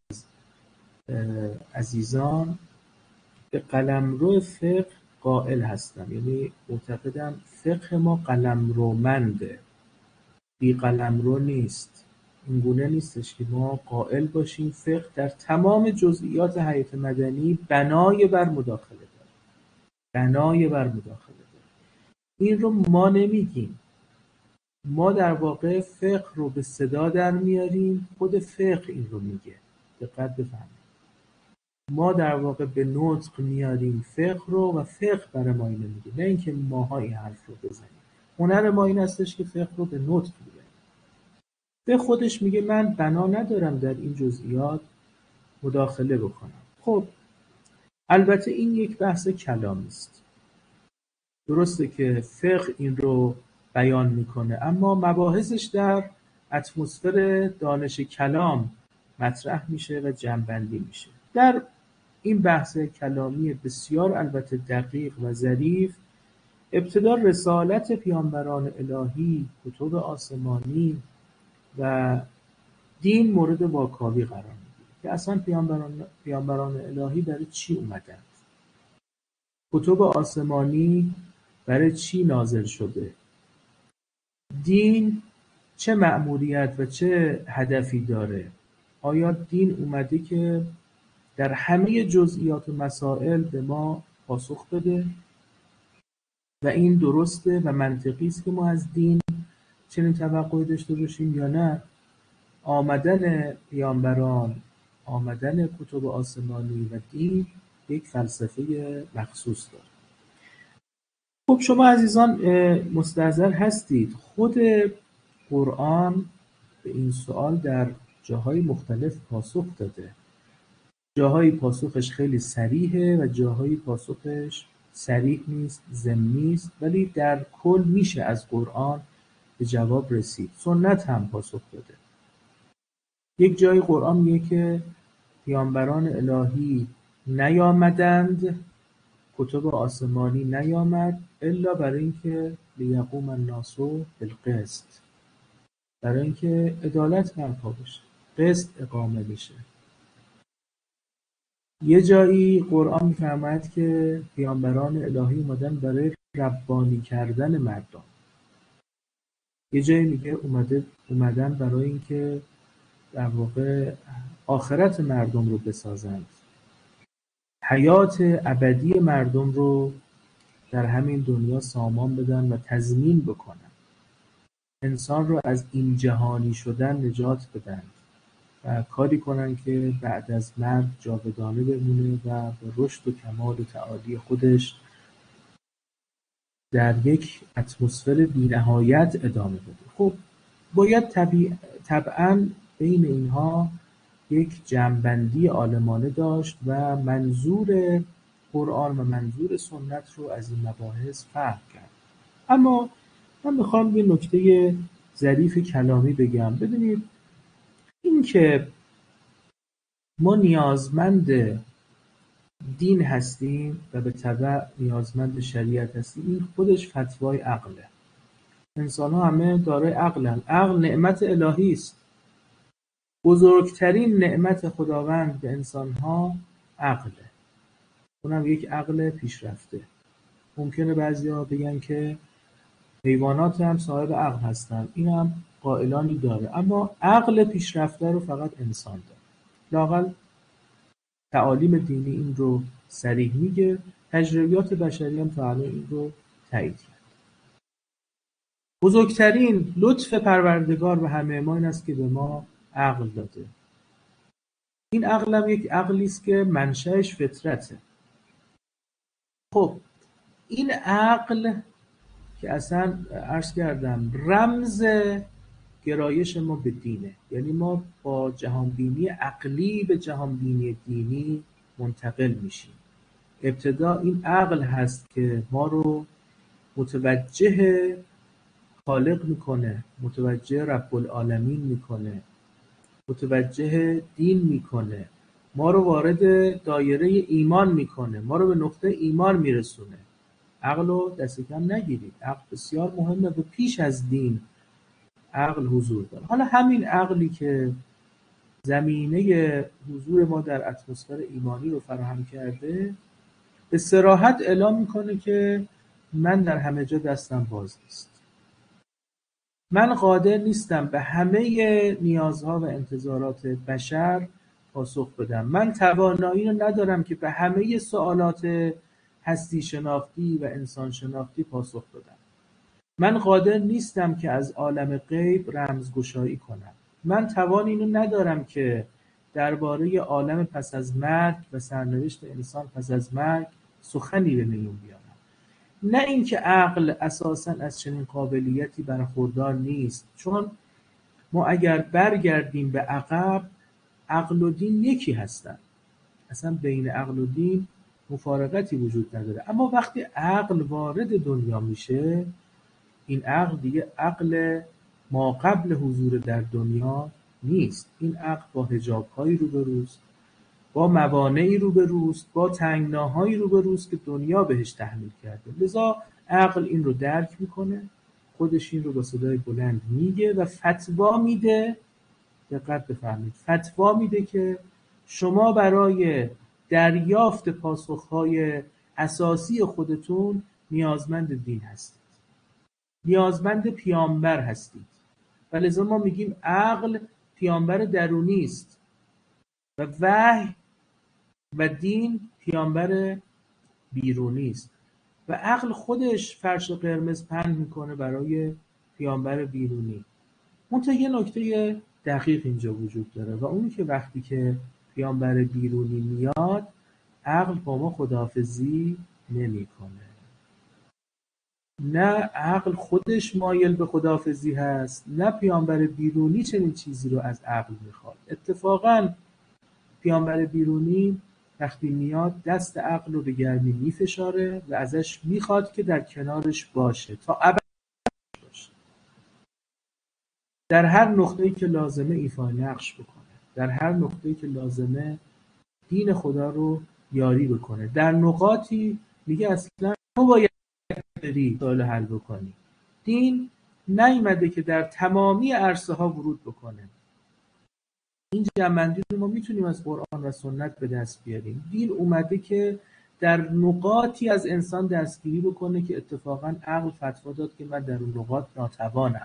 عزیزان به قلمرو فقه قائل هستم، یعنی معتقدم فقه ما قلمرومنده، بی قلمرو نیست. این گونه نیستش که ما قائل باشیم فقه در تمام جزئیات حیات مدنی بنای بر مداخله داره، بنای بر مداخله داره. این رو ما نمیگیم، ما در واقع فقه رو به صدا در میاریم، خود فقه این رو میگه. دقت بفرمایید، ما در واقع به نطق میاریم فقه رو و فقه برای ما اینو میگه، نه اینکه ماها این حرف رو بزنیم. هنر ما این هستش که فقه رو به نطق بیاریم. به خودش میگه من بنا ندارم در این جزئیات مداخله بکنم. خب البته این یک بحث کلامی است. درسته که فقه این رو بیان میکنه، اما مباحثش در اتمسفر دانش کلام مطرح میشه و جمع‌بندی میشه. در این بحث کلامی بسیار البته دقیق و ظریف، ابتدا رسالت پیامبران الهی، کتب آسمانی و دین مورد واکاوی قرار میگیره که اصلا پیامبران پیامبران الهی برای چی اومدند، کتب آسمانی برای چی نازل شده، دین چه مأموریت و چه هدفی داره. آیا دین اومده که در همه جزئیات و مسائل به ما پاسخ بده و این درسته و منطقی است که ما از دین چنین توقعی داشته باشیم، یا نه آمدن پیامبران، آمدن کتب آسمانی و دین یک فلسفه مخصوص داره. خب شما عزیزان مستحضر هستید خود قرآن به این سوال در جاهای مختلف پاسخ داده. جاهای پاسخش خیلی صریحه و جاهای پاسخش صریح نیست، ضمنی است، ولی در کل میشه از قرآن به جواب رسید. سنت هم پاسخ داده. یک جای قرآن میگه که پیامبران الهی نیامدند، کتب آسمانی نیامد الا برای اینکه لیقوم الناس بالقسط، برای اینکه عدالت برپا بشه، قسط اقامه بشه. یه جایی قرآن میفرماید که پیامبران الهی اومدن برای ربانی کردن مردم. یه جایی میگه اومده اومدن برای اینکه در واقع آخرت مردم رو بسازند، حیات ابدی مردم رو در همین دنیا سامان بدن و تضمین بکنن، انسان رو از این جهانی شدن نجات بدن و کاری کنن که بعد از مرگ جاودانه بمونه و به رشد و کمال و تعالی خودش در یک اتمسفر بی‌نهایت ادامه بده. خب باید طبیع... طبعاً بین اینها یک جمع‌بندی عالمانه داشت و منظور قرآن و منظور سنت رو از این مباحث فهم کرد. اما من میخوام یه نکته ظریف کلامی بگم. ببینید این که ما نیازمند دین هستیم و به تبع نیازمند شریعت هستیم، این خودش فتوای عقله. انسان ها همه دارای عقلن. عقل نعمت الهی است. بزرگترین نعمت خداوند به انسان ها عقله، اونم یک عقل پیشرفته. ممکنه بعضیا بگن که حیوانات هم صاحب عقل هستن، این هم قائلانی داره، اما عقل پیشرفته رو فقط انسان داره. لااقل تعالیم دینی این رو صریح میگه، تجربیات بشری هم تا الان این رو تایید کرد. بزرگترین لطف پروردگار به همه ما این است که به ما عقل داده. این عقل هم یک عقلی است که منشأش فطرته. خب این عقل که اصلا عرض کردم رمز گرایش ما به دینه، یعنی ما با جهانبینی عقلی به جهانبینی دینی منتقل میشیم. ابتدا این عقل هست که ما رو متوجه خالق میکنه، متوجه رب العالمین میکنه، متوجه دین میکنه، ما رو وارد دایره ایمان میکنه، ما رو به نقطه ایمان میرسونه. عقل رو دست کم نگیرید، عقل بسیار مهمه و پیش از دین عقل حضور داره. حالا همین عقلی که زمینه حضور ما در اتمسفر ایمانی رو فراهم کرده، به صراحت اعلام میکنه که من در همه جا دستم باز نیست. من قادر نیستم به همه نیازها و انتظارات بشر پاسخ بدم. من توانایی رو ندارم که به همه سوالات هستی شناختی و انسان شناختی پاسخ بدم. من قادر نیستم که از عالم غیب رمزگشایی کنم. من توان اینو ندارم که درباره عالم پس از مرگ و سرنوشت انسان پس از مرگ سخنی به میون بیارم. نه اینکه عقل اساساً از چنین قابلیتی برخوردار نیست، چون ما اگر برگردیم به عقب، عقل و دین یکی هستن، اصلا بین عقل و دین مفارقتی وجود نداره. اما وقتی عقل وارد دنیا میشه، این عقل دیگه عقل ما قبل حضور در دنیا نیست. این عقل با حجاب‌هایی روبروست، با موانعی روبروست، با تنگناهایی روبروست که دنیا بهش تحمیل کرده. لذا عقل این رو درک میکنه، خودش این رو با صدای بلند میگه و فتوا میده. دقت بفرمایید، فتوا میده که شما برای دریافت پاسخهای اساسی خودتون نیازمند دین هستید، نیازمند پیامبر هستید. و لذا ما میگیم عقل پیامبر درونی است و وحی و دین پیامبر بیرونی است. و عقل خودش فرش قرمز پهن میکنه برای پیامبر بیرونی. منتها یه نکته دقیق اینجا وجود داره و اونی که وقتی که پیامبر بیرونی میاد، عقل با ما خداحافظی نمیکنه. نه عقل خودش مایل به خداحافظی هست، نه پیامبر بیرونی چنین چیزی رو از عقل میخواد. اتفاقاً پیامبر بیرونی وقتی میاد دست عقل رو به گرمی میفشاره و ازش میخواد که در کنارش باشه تا ابد باشه، در هر نقطه‌ای که لازمه ایفای نقش بکنه، در هر نقطه‌ای که لازمه دین خدا رو یاری بکنه. در نقاطی میگه اصلا تو باید بری سوال حل بکنی. دین نیامده که در تمامی عرصه ها ورود بکنه. این جمع‌بندی رو ما میتونیم از قرآن و سنت به دست بیاریم. دین اومده که در نقاطی از انسان دستگیری بکنه که اتفاقاً عقل فتوا داد که من در اون نقاط ناتوانم.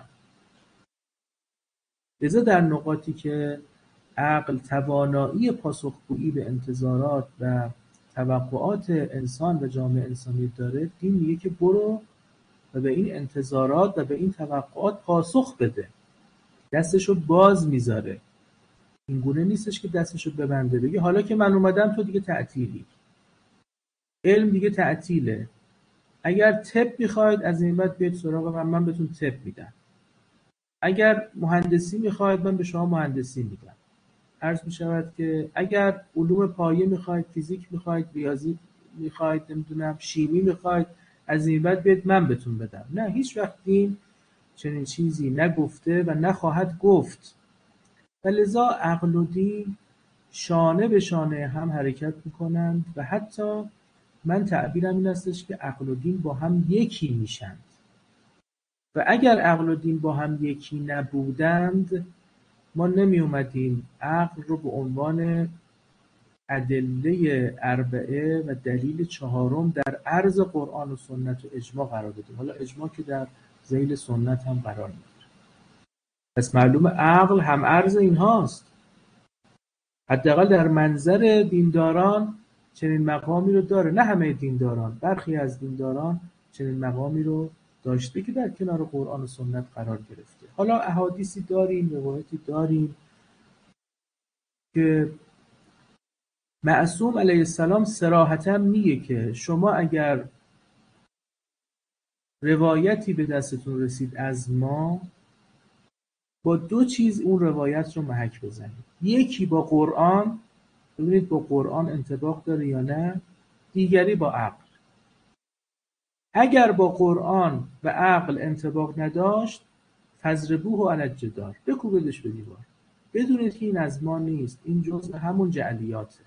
لذا در نقاطی که عقل توانایی پاسخگویی به انتظارات و توقعات انسان و جامعه انسانی داره، دین میگه که برو و به این انتظارات و به این توقعات پاسخ بده. دستشو باز میذاره. این گونه نیستش که دستشو ببنده بگه حالا که من اومدم تو دیگه تعطیلی. علم دیگه تعطیله. اگر طب میخواید از این بعد بیاید سراغ من، من بهتون طب میدم. اگر مهندسی میخواید من به شما مهندسی میدم. عرض میشود که اگر علوم پایه میخواید، فیزیک میخواید، ریاضی میخواید، نمیدونم شیمی میخواید، از این بعد بیاید من بهتون بدم. نه، هیچ وقت دین چنین چیزی نگفته و نخواهد گفت. و لذا عقل و دین شانه به شانه هم حرکت میکنند و حتی من تعبیرم این استش که عقل و دین با هم یکی میشند. و اگر عقل و دین با هم یکی نبودند، ما نمی اومدیم عقل رو به عنوان ادله اربعه و دلیل چهارم در عرض قرآن و سنت و اجماع قرار بدیم. حالا اجماع که در ذیل سنت هم قرار میگیره. پس معلومه عقل هم عرض اینهاست. حداقل در منظر دینداران چنین مقامی رو داره. نه همه دینداران، برخی از دینداران چنین مقامی رو داشته که در کنار قرآن و سنت قرار گرفته. حالا احادیثی داریم، روایتی داریم که معصوم علیه السلام صراحتاً میگه که شما اگر روایتی به دستتون رسید از ما، با دو چیز اون روایت رو محک بزنید. یکی با قرآن، ببینید با قرآن انطباق داره یا نه. دیگری با عقل. اگر با قرآن و عقل انطباق نداشت، فضربوه علی الجدار، بکوبیدش به دیوار. بدونید که این از ما نیست، این جزء همون جعلیاته.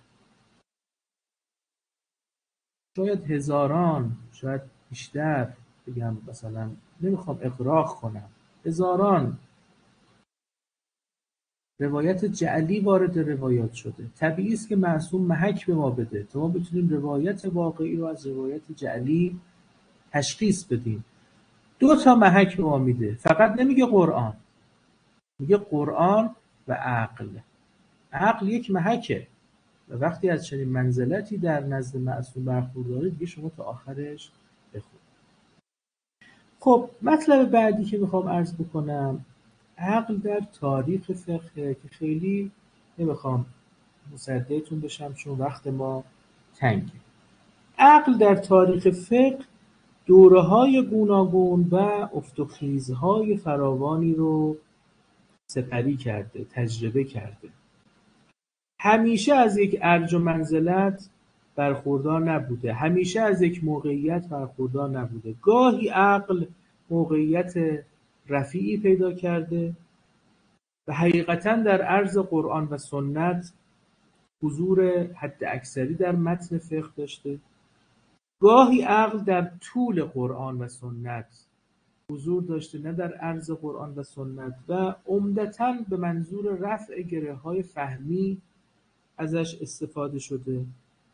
شاید هزاران، شاید بیشتر، بگم مثلا نمیخوام اغراق کنم، هزاران روایت جعلی وارد روایات شده. طبیعی است که معصوم محک به ما بده تا ما بتونیم روایت واقعی رو از روایت جعلی تشخیص بدیم. دو تا محک به ما میده، فقط نمیگه قرآن، میگه قرآن و عقل. عقل یک محکه و وقتی از چنین منزلتی در نزد معصوم برخورداره، دیگه شما تا آخرش بخونید. خب مطلب بعدی که میخوام عرض بکنم، عقل در تاریخ فقه، که خیلی نمیخوام مصدقتون بشم چون وقت ما تنگه. عقل در تاریخ فقه دوره‌های گوناگون و افت و خیزهای فراوانی رو سپری کرده، تجربه کرده. همیشه از یک ارج و منزلت برخوردار نبوده، همیشه از یک موقعیت برخوردار نبوده. گاهی عقل موقعیت رفیعی پیدا کرده و حقیقتاً در عرض قرآن و سنت حضور حد اکثری در متن فقه داشته. گاهی عقل در طول قرآن و سنت حضور داشته، نه در عرض قرآن و سنت، و عمدتاً به منظور رفع گره‌های فهمی ازش استفاده شده.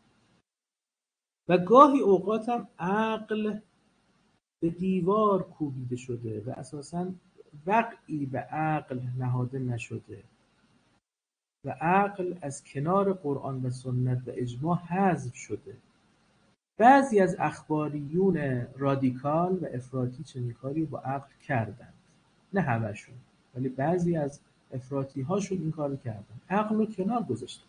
و گاهی اوقات هم عقل به دیوار کوبیده شده و اساساً وقعی به عقل نهاده نشده و عقل از کنار قرآن و سنت و اجماع حذف شده. بعضی از اخباریون رادیکال و افراطی چنین کاری با عقل کردند، نه همشون، ولی بعضی از افراطی هاشون این کارو کردند، عقل رو کنار گذاشتن.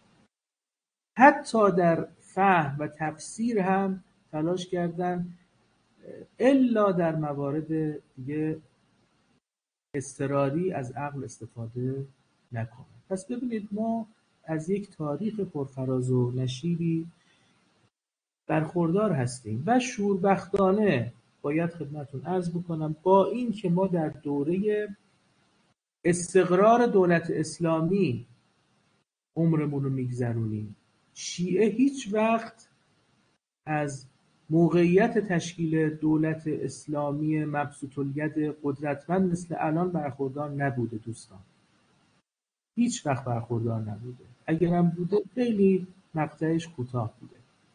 حتی در فهم و تفسیر هم تلاش کردن الا در موارد دیگه اضطراری از عقل استفاده نکنه. پس ببینید ما از یک تاریخ پرفراز و نشیبی برخوردار هستیم و شوربختانه باید خدمتون عرض بکنم، با این که ما در دوره استقرار دولت اسلامی عمرمون رو میگذرونیم، شیعه هیچ وقت از موقعیت تشکیل دولت اسلامی مبسوط الید قدرتمند مثل الان برخوردار نبوده دوستان. هیچ وقت برخوردار نبوده. اگرم بوده خیلی مقطعش کوتاه بوده.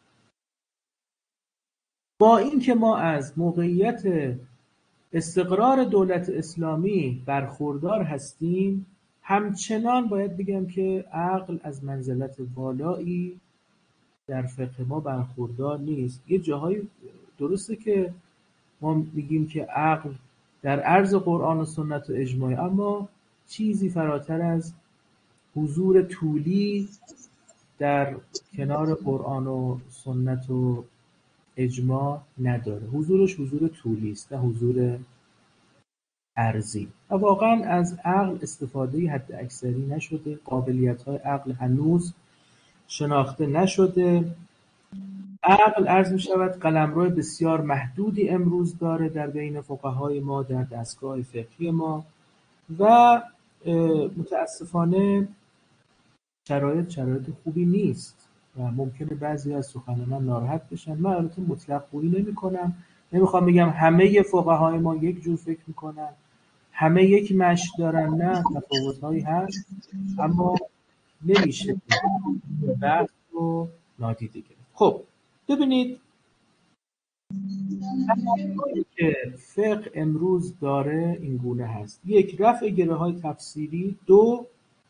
با اینکه ما از موقعیت استقرار دولت اسلامی برخوردار هستیم، همچنان باید بگم که عقل از منزلت والایی در فقه ما برخوردار نیست. یه جاهای درسته که ما میگیم که عقل در عرض قرآن و سنت و اجماع، اما چیزی فراتر از حضور طولی در کنار قرآن و سنت و اجماع نداره. حضورش حضور طولی است نه حضور ارزی. و واقعا از عقل استفاده حد اکثری نشده، قابلیت های عقل هنوز شناخته نشده. عقل عرض می شود قلمرو بسیار محدودی امروز داره در بین فقهای ما، در دستگاه فقهی ما، و متاسفانه شرایط شرایط خوبی نیست و ممکنه بعضی از سخنرانان ناراحت بشن. من البته مطلق گویی نمی کنم، نمیخوام بگم همه فقهای ما یک جور فکر میکنن، همه یک مشی دارن، نه، تفاوت‌هایی هست، اما نمیشه بحث رو نادیده گرفت. خب ببینید تفاوتی که فقه امروز داره این گونه هست: یک، رفع گره‌های تفسیری; دو،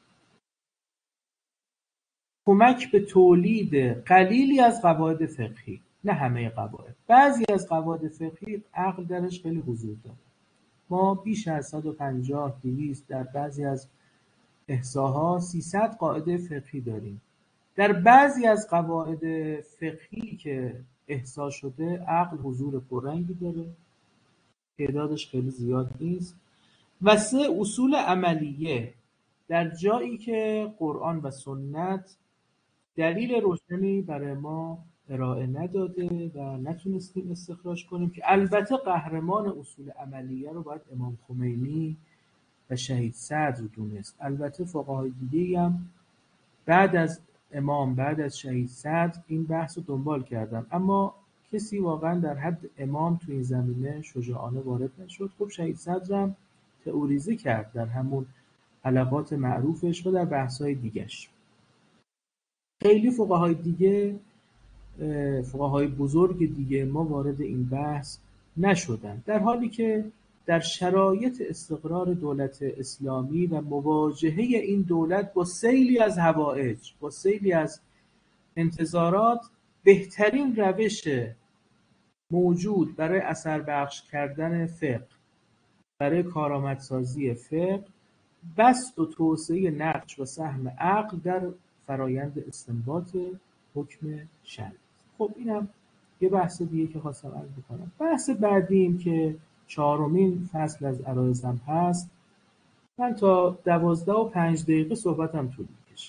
کمک به تولید قلیلی از قواعد فقهی، نه همه قواعد. بعضی از قواعد فقهی عقل درش خیلی حضور داره. ما بیش از صد و پنجاه دویست در بعضی از احصاها سیصد قاعده فقهی داریم. در بعضی از قواعد فقهی که احصا شده عقل حضور پررنگی داره، تعدادش خیلی زیاد نیست، و سه اصول عملیه. در جایی که قرآن و سنت دلیل روشنی برای ما ارائه نداده و نتونستیم استخراج کنیم، که البته قهرمان اصول عملیه رو باید امام خمینی و شهید صدر دونست. البته فقهای دیگه هم بعد از امام، بعد از شهید صدر این بحث رو دنبال کردن، اما کسی واقعا در حد امام تو این زمینه شجاعانه وارد نشد. خب شهید صدر هم تئوریزه کرد در همون حلقات معروفش و در بحث‌های دیگه‌ش. خیلی فقهای دیگه، فقهای بزرگ دیگه ما وارد این بحث نشدن، در حالی که در شرایط استقرار دولت اسلامی و مواجهه این دولت با سیلی از هوایج، با سیلی از انتظارات، بهترین روش موجود برای اثر بخش کردن فقه، برای کارآمدسازی فقه، بسط و توسعه نقش و سهم عقل در فرایند استنباط حکم شرعی. خب اینم یه بحث دیگه که خواستم عرض بکنم. بحث بعدیم که چهارمین فصل از عرایزم هست، من تا دوازده و پنج دقیقه صحبتم طول میکشه.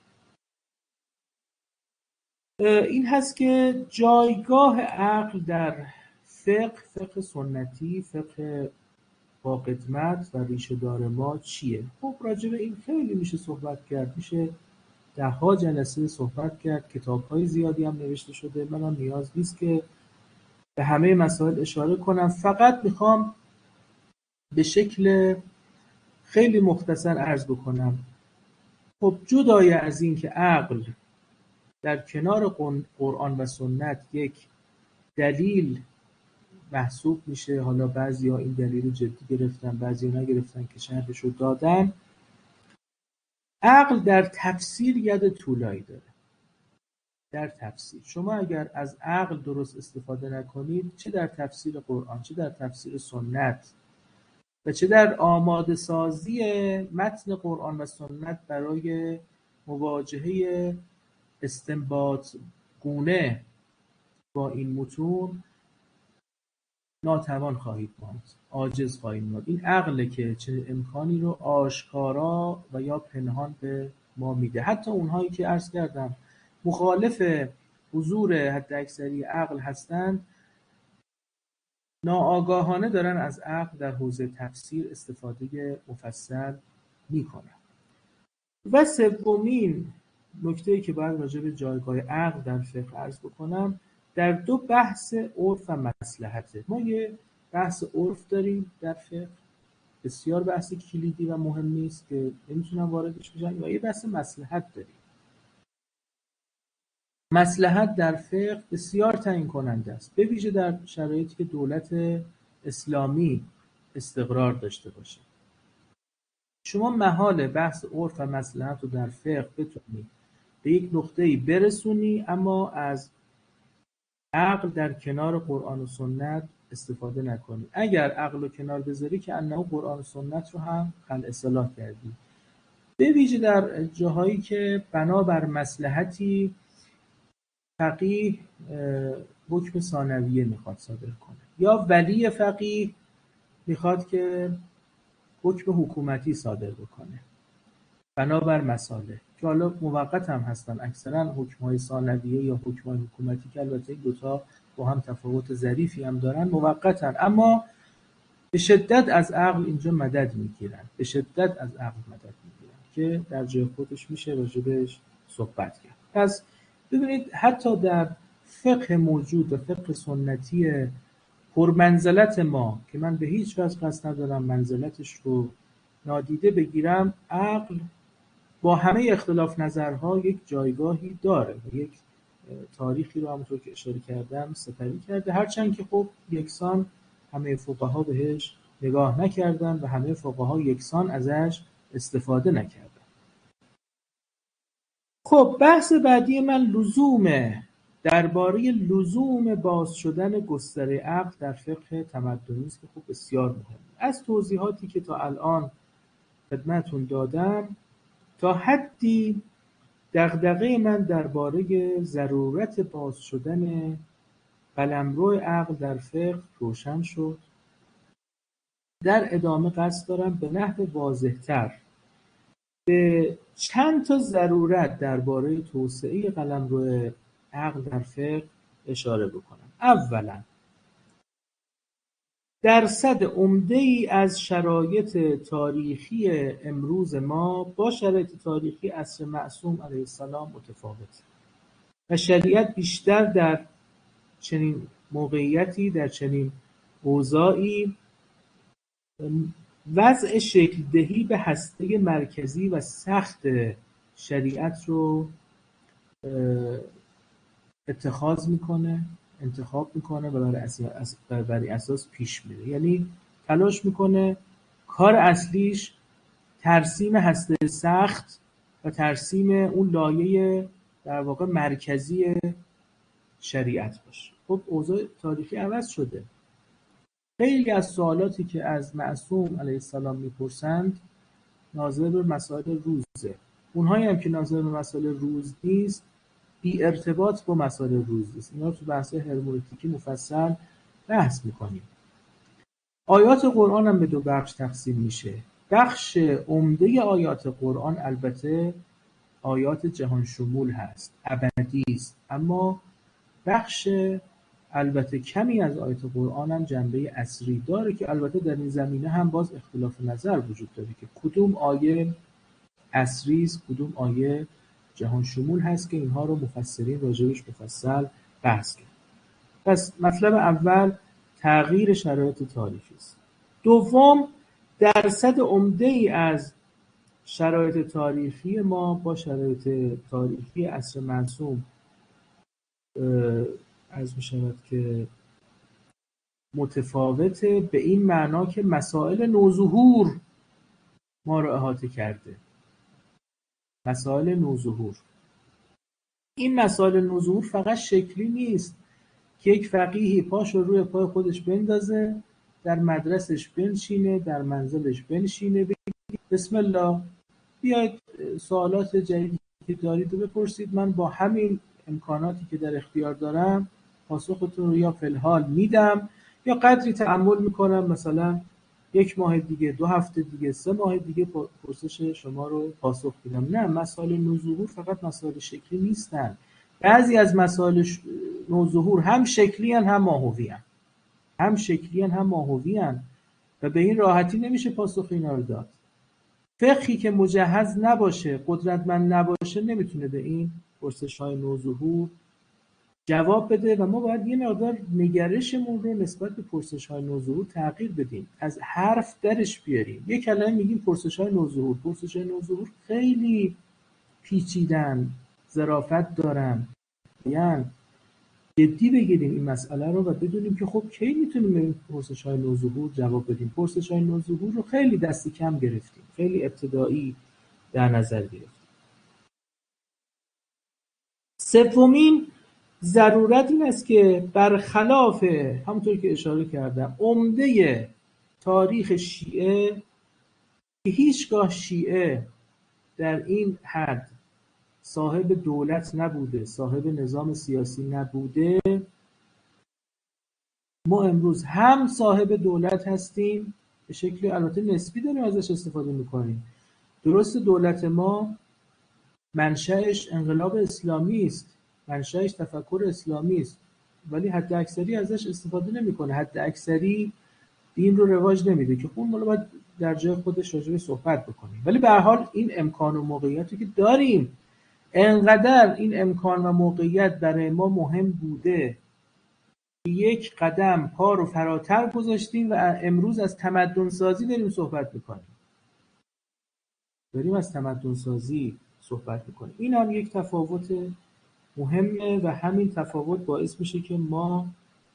این هست که جایگاه عقل در فقه، فقه سنتی، فقه با قدمت و ریشه دار ما چیه؟ خب راجع به این خیلی میشه صحبت کرد، میشه ده ها جلسه صحبت کرد، کتاب های زیادی هم نوشته شده. من هم نیاز نیست که به همه مسائل اشاره کنم، فقط میخوام به شکل خیلی مختصر عرض بکنم. خب جدای از این که عقل در کنار قرآن و سنت یک دلیل محسوب میشه، حالا بعضیا این دلیل رو جدی گرفتن، بعضیا نگرفتن که شرحش رو دادن، عقل در تفسیر ید طولایی داره. در تفسیر شما اگر از عقل درست استفاده نکنید، چه در تفسیر قرآن، چه در تفسیر سنت و چه در آماده سازی متن قرآن و سنت برای مواجهه استنباط گونه با این متون، ناتوان خواهید ماند، عاجز خواهید ماند. این عقله که چه امکانی رو آشکارا و یا پنهان به ما میده. حتی اونهایی که عرض کردم مخالف حضور حداکثری عقل هستند، ناآگاهانه دارن از عقل در حوزه تفسیر استفاده مفصل میکنن. و سومین نکته‌ای که باید راجع به جایگاه عقل در فقه عرض بکنم، در دو بحث عرف و مصلحته. ما یه بحث عرف داریم در فقه، بسیار بحث کلیدی و مهمی است که نمیتونم واردش بشم، و یه بحث مصلحت داریم. مصلحت در فقه بسیار تعیین کننده است، به ویژه در شرایطی که دولت اسلامی استقرار داشته باشه. شما محال بحث عرف و مصلحت رو در فقه بتونی به یک نقطه‌ای برسونی اما از عقل در کنار قرآن و سنت استفاده نکنی. اگر عقل رو کنار بذاری که انه قرآن و سنت رو هم خلع اصلاح کردی، به ویژه در جاهایی که بنا بر مصلحتی فقیه حکم ثانویه میخواد صادر کنه، یا ولی فقیه میخواد که حکم حکومتی صادر بکنه بنابر مصالح که حالا موقت هم هستن. اکثرا حکم‌های ثانویه یا حکم‌های حکومتی که البته این دوتا با هم تفاوت ظریفی هم دارن، موقتن، اما به شدت از عقل اینجا مدد میگیرن، به شدت از عقل مدد میگیرن که در جای خودش میشه راجبش صحبت کرد. پس ببینید حتی در فقه موجود و فقه سنتی پرمنزلت ما که من به هیچ وجه قصد ندارم منزلتش رو نادیده بگیرم، عقل با همه اختلاف نظرها یک جایگاهی داره و یک تاریخی رو همونطور که اشاره کردم سپری کرده، هرچند که خب یکسان همه فقها بهش نگاه نکردن و همه فقها یکسان ازش استفاده نکردن. خب بحث بعدی من لزومه درباره لزوم باز شدن گستره عقل در فقه تمدنی است که خب بسیار مهمه. از توضیحاتی که تا الان خدمتتون دادم تا حدی دغدغه من درباره ضرورت باز شدن قلمرو عقل در فقه روشن شد. در ادامه قصد دارم به نحو واضح‌تر به چند تا ضرورت درباره توسعه قلمرو عقل در فقه اشاره بکنم. اولا درصد عمده‌ای از شرایط تاریخی امروز ما با شرایط تاریخی عصر معصوم علیه السلام متفاوته و شریعت بیشتر در چنین موقعیتی، در چنین اوضاعی وضع شکل دهی به هسته مرکزی و سخت شریعت رو اتخاذ میکنه، انتخاب میکنه و بر اساس, بر اساس پیش میره. یعنی تلاش میکنه کار اصلیش ترسیم هسته سخت و ترسیم اون لایه در واقع مرکزی شریعت باشه. خب اوضاع تاریخی عوض شده. خیلی از سوالاتی که از معصوم علیه السلام میپرسند ناظر به مسائل روزه. اونهایی هم که ناظر به مسائل روز نیست بی ارتباط با مسائل روز نیست. اینا رو تو بحث هرمنوتیکی مفصل بحث میکنیم. آیات قرآن هم به دو بخش تقسیم میشه. بخش عمده آیات قرآن البته آیات جهان شمول هست، ابدی است، اما بخش البته کمی از آیات قرآن هم جنبه عصری داره که البته در این زمینه هم باز اختلاف نظر وجود داره که کدوم آیه عصری است، کدوم آیه جهان شمول هست که اینها رو مفسرین راجبش مفصل بحث کرد. پس مطلب اول تغییر شرایط تاریخی است. دوم درصد عمده‌ای از شرایط تاریخی ما با شرایط تاریخی عصر معصوم از میشود که متفاوته به این معنا که مسائل نوظهور ما رو احاطه کرده. مسائل نوظهور، این مسائل نوظهور فقط شکلی نیست که یک فقیهی پاش رو روی پای خودش بندازه، در مدرسش بنشینه، در منزلش بنشینه، بگه بسم الله بیاید سوالات جدیدی که دارید رو بپرسید، من با همین امکاناتی که در اختیار دارم پاسختون رو یا فی الحال میدم یا قدری تأمل میکنم، مثلا یک ماه دیگه، دو هفته دیگه، سه ماه دیگه پرسش شما رو پاسخ میدم. نه، مسائل نوظهور فقط مسائل شکلی نیستن. بعضی از مسائل نوظهور هم شکلی هن هم ماهوی هن. هم شکلی هن هم ماهوی هن و به این راحتی نمیشه پاسخ اینا رو داد. فقهی که مجهز نباشه، قدرتمند نباشه، نمیتونه به این پرسش های نوظهور جواب بده و ما باید یه مقدار نگرشمون رو نسبت به پرسش های نوظهور تغییر بدیم، از حرف درش بیاریم. یه کلمه میگیم پرسش های نوظهور. پرسش های نوظهور خیلی پیچیدن، ظرافت دارن. یعنی جدی بگیریم این مسئله رو و بدونیم که خب کی میتونیم به این پرسش های نوظهور جواب بدیم. پرسش های نوظهور رو خیلی دست کم گرفتیم، خیلی ابتدایی در نظر گرفتیم. سومین ضرورت این است که برخلاف همونطور که اشاره کردم عمده تاریخ شیعه که هیچگاه شیعه در این حد صاحب دولت نبوده، صاحب نظام سیاسی نبوده، ما امروز هم صاحب دولت هستیم، به شکلی البته نسبی داریم ازش استفاده میکنیم. درست دولت ما منشأش انقلاب اسلامی است، منشأش تفکر اسلامی است، ولی حد اکثری ازش استفاده نمیکنه. حد اکثری دین رو رواج نمیده که اون مالا باید در جای خودش راجع صحبت بکنیم. ولی به هر حال این امکان و موقعیتی که داریم، انقدر این امکان و موقعیت برای ما مهم بوده، یک قدم پا رو فراتر گذاشتیم و امروز از تمدن سازی داریم صحبت میکنیم. داریم از تمدن سازی صحبت میکنیم. این هم یک تفاوت مهمه و همین تفاوت باعث میشه که ما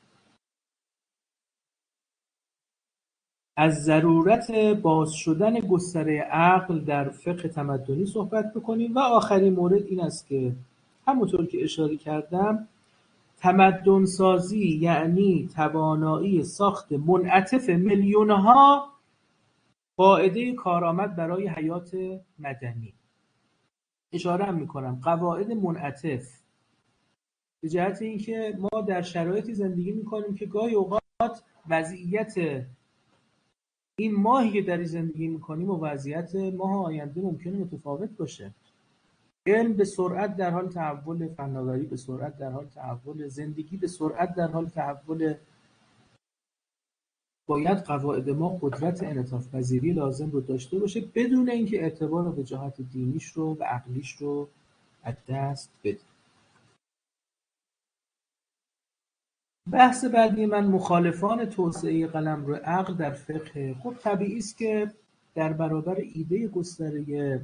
از ضرورت باز شدن گستره عقل در فقه تمدنی صحبت بکنیم. و آخرین مورد این است که همونطور که اشاره کردم تمدن سازی یعنی توانایی ساخت منعطف میلیونها قاعده کارآمد برای حیات مدنی. اشاره هم میکنم قواعد منعطف به جهت اینکه ما در شرایطی زندگی میکنیم که گاهی اوقات وضعیت این ماهی که در زندگی میکنیم و وضعیت ماه آینده ممکنه متفاوت باشه. علم به سرعت در حال تحول، فناوری به سرعت در حال تحول، زندگی به سرعت در حال تحول. باید قواعد ما قدرت انعطاف پذیری لازم رو داشته باشه بدون اینکه اعتبار و وجاهت دینیش رو و عقلیش رو از دست بده. بحث بعدی من مخالفان توسعه قلمرو عقل در فقه. خب طبیعی است که در برابر ایده گستره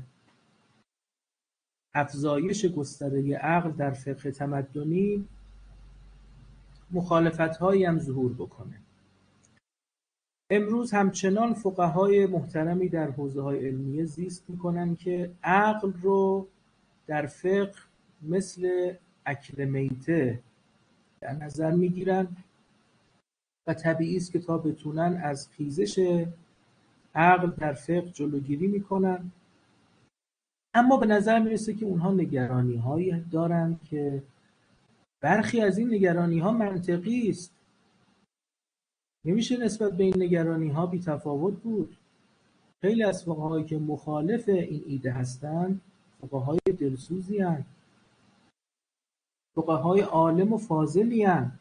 افزایش گستره عقل در فقه تمدنی مخالفت‌هایی هم ظهور بکنه. امروز همچنان فقهای محترمی در حوزه‌های علمیه زیست میکنن که عقل رو در فقه مثل اکل میته در نظر میگیرن و طبیعی است که تا بتونن از خیزش عقل در فقه جلوگیری میکنن. اما به نظر میرسه که اونها نگرانی هایی دارن که برخی از این نگرانی ها منطقی است. نمیشه نسبت به این نگرانی ها بی تفاوت بود. خیلی از فقهایی که مخالف این ایده هستند فقهای دلسوزی هستند، فقهای عالم و فاضلی هستند.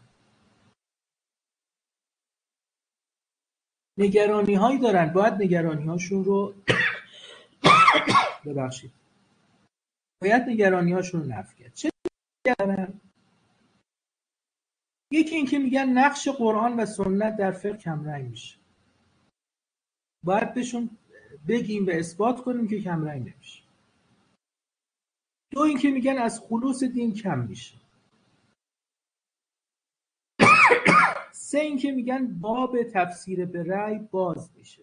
نگرانی هایی دارن، باید نگرانی هاشون رو ببخشید باید نگرانی هاشون رو نفی کرد. چه نگرانی؟ یکی این که میگن نقش قرآن و سنت در فقه کمرنگ میشه. باید بهشون بگیم و اثبات کنیم که کمرنگ نمیشه. دو این که میگن از خلوص دین کم میشه. سه این که میگن باب تفسیر به رأی باز میشه.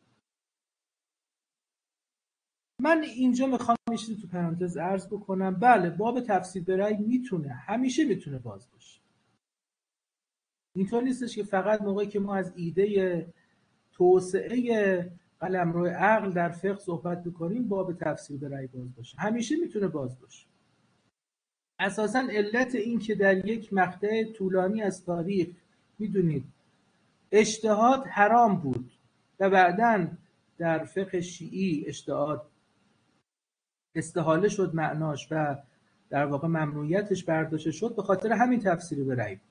من اینجا میخوام یه چیزی تو پرانتز عرض بکنم. بله، باب تفسیر به رأی میتونه، همیشه میتونه باز باشه. اینطور نیستش که فقط موقعی که ما از ایده توسعه قلمرو عقل در فقه صحبت بکنیم باب تفسیر به رأی باز باشه. همیشه میتونه باز باشه. اساساً علت این که در یک مقطع طولانی از تاریخ میدونید اجتهاد حرام بود و بعداً در فقه شیعی اجتهاد استحاله شد معناش و در واقع ممنوعیتش برداشته شد، به خاطر همین تفسیر به رأی بود.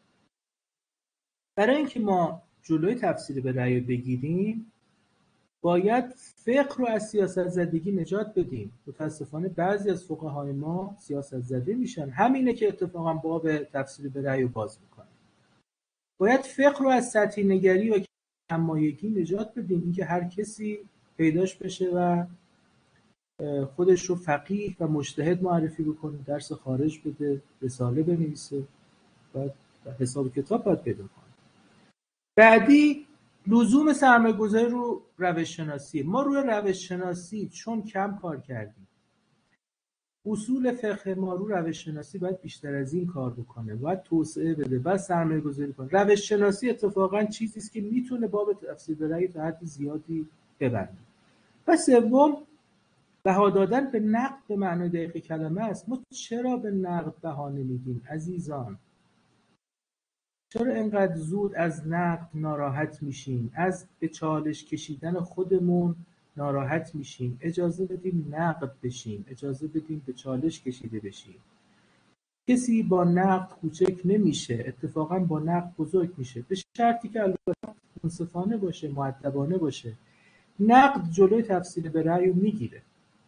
برای اینکه ما جلوی تفسیر به رأی بگیریم باید فقه رو از سیاست زدگی نجات بدیم. متاسفانه بعضی از فقهای ما سیاست زده میشن. همینه که اتفاقا باب تفسیر به رأی رو باز میکنه. باید فقه رو از سطحی نگری و کمایگی نجات بدیم، اینکه هر کسی پیداش بشه و خودش رو فقیه و مجتهد معرفی بکنه، درس خارج بده، رساله بنویسه و حساب کتاب باید پیدا کنه. بعدی لزوم سرمایه‌گذاری رو روش شناسی. ما روی روش شناسی چون کم کار کردیم، اصول فقه ما رو روش شناسی باید بیشتر از این کار بکنه، باید توسعه بده، باید سرمایه‌گذاری کنه. روش شناسی اتفاقا چیزی است که میتونه باب تفسیر به رأی تا حد زیادی ببنده. و سوم بها دادن به نقد به معنای دقیق کلمه است. ما چرا به نقد بها نمیدیم عزیزان؟ چرا اینقدر زود از نقد ناراحت میشیم؟ از به چالش کشیدن خودمون ناراحت میشیم؟ اجازه بدیم نقد بشیم، اجازه بدیم به چالش کشیده بشیم. کسی با نقد کوچک نمیشه، اتفاقا با نقد بزرگ میشه، به شرطی که البته منصفانه باشه، مؤدبانه باشه. نقد جلوی تفسیر به رأی رو میگیره.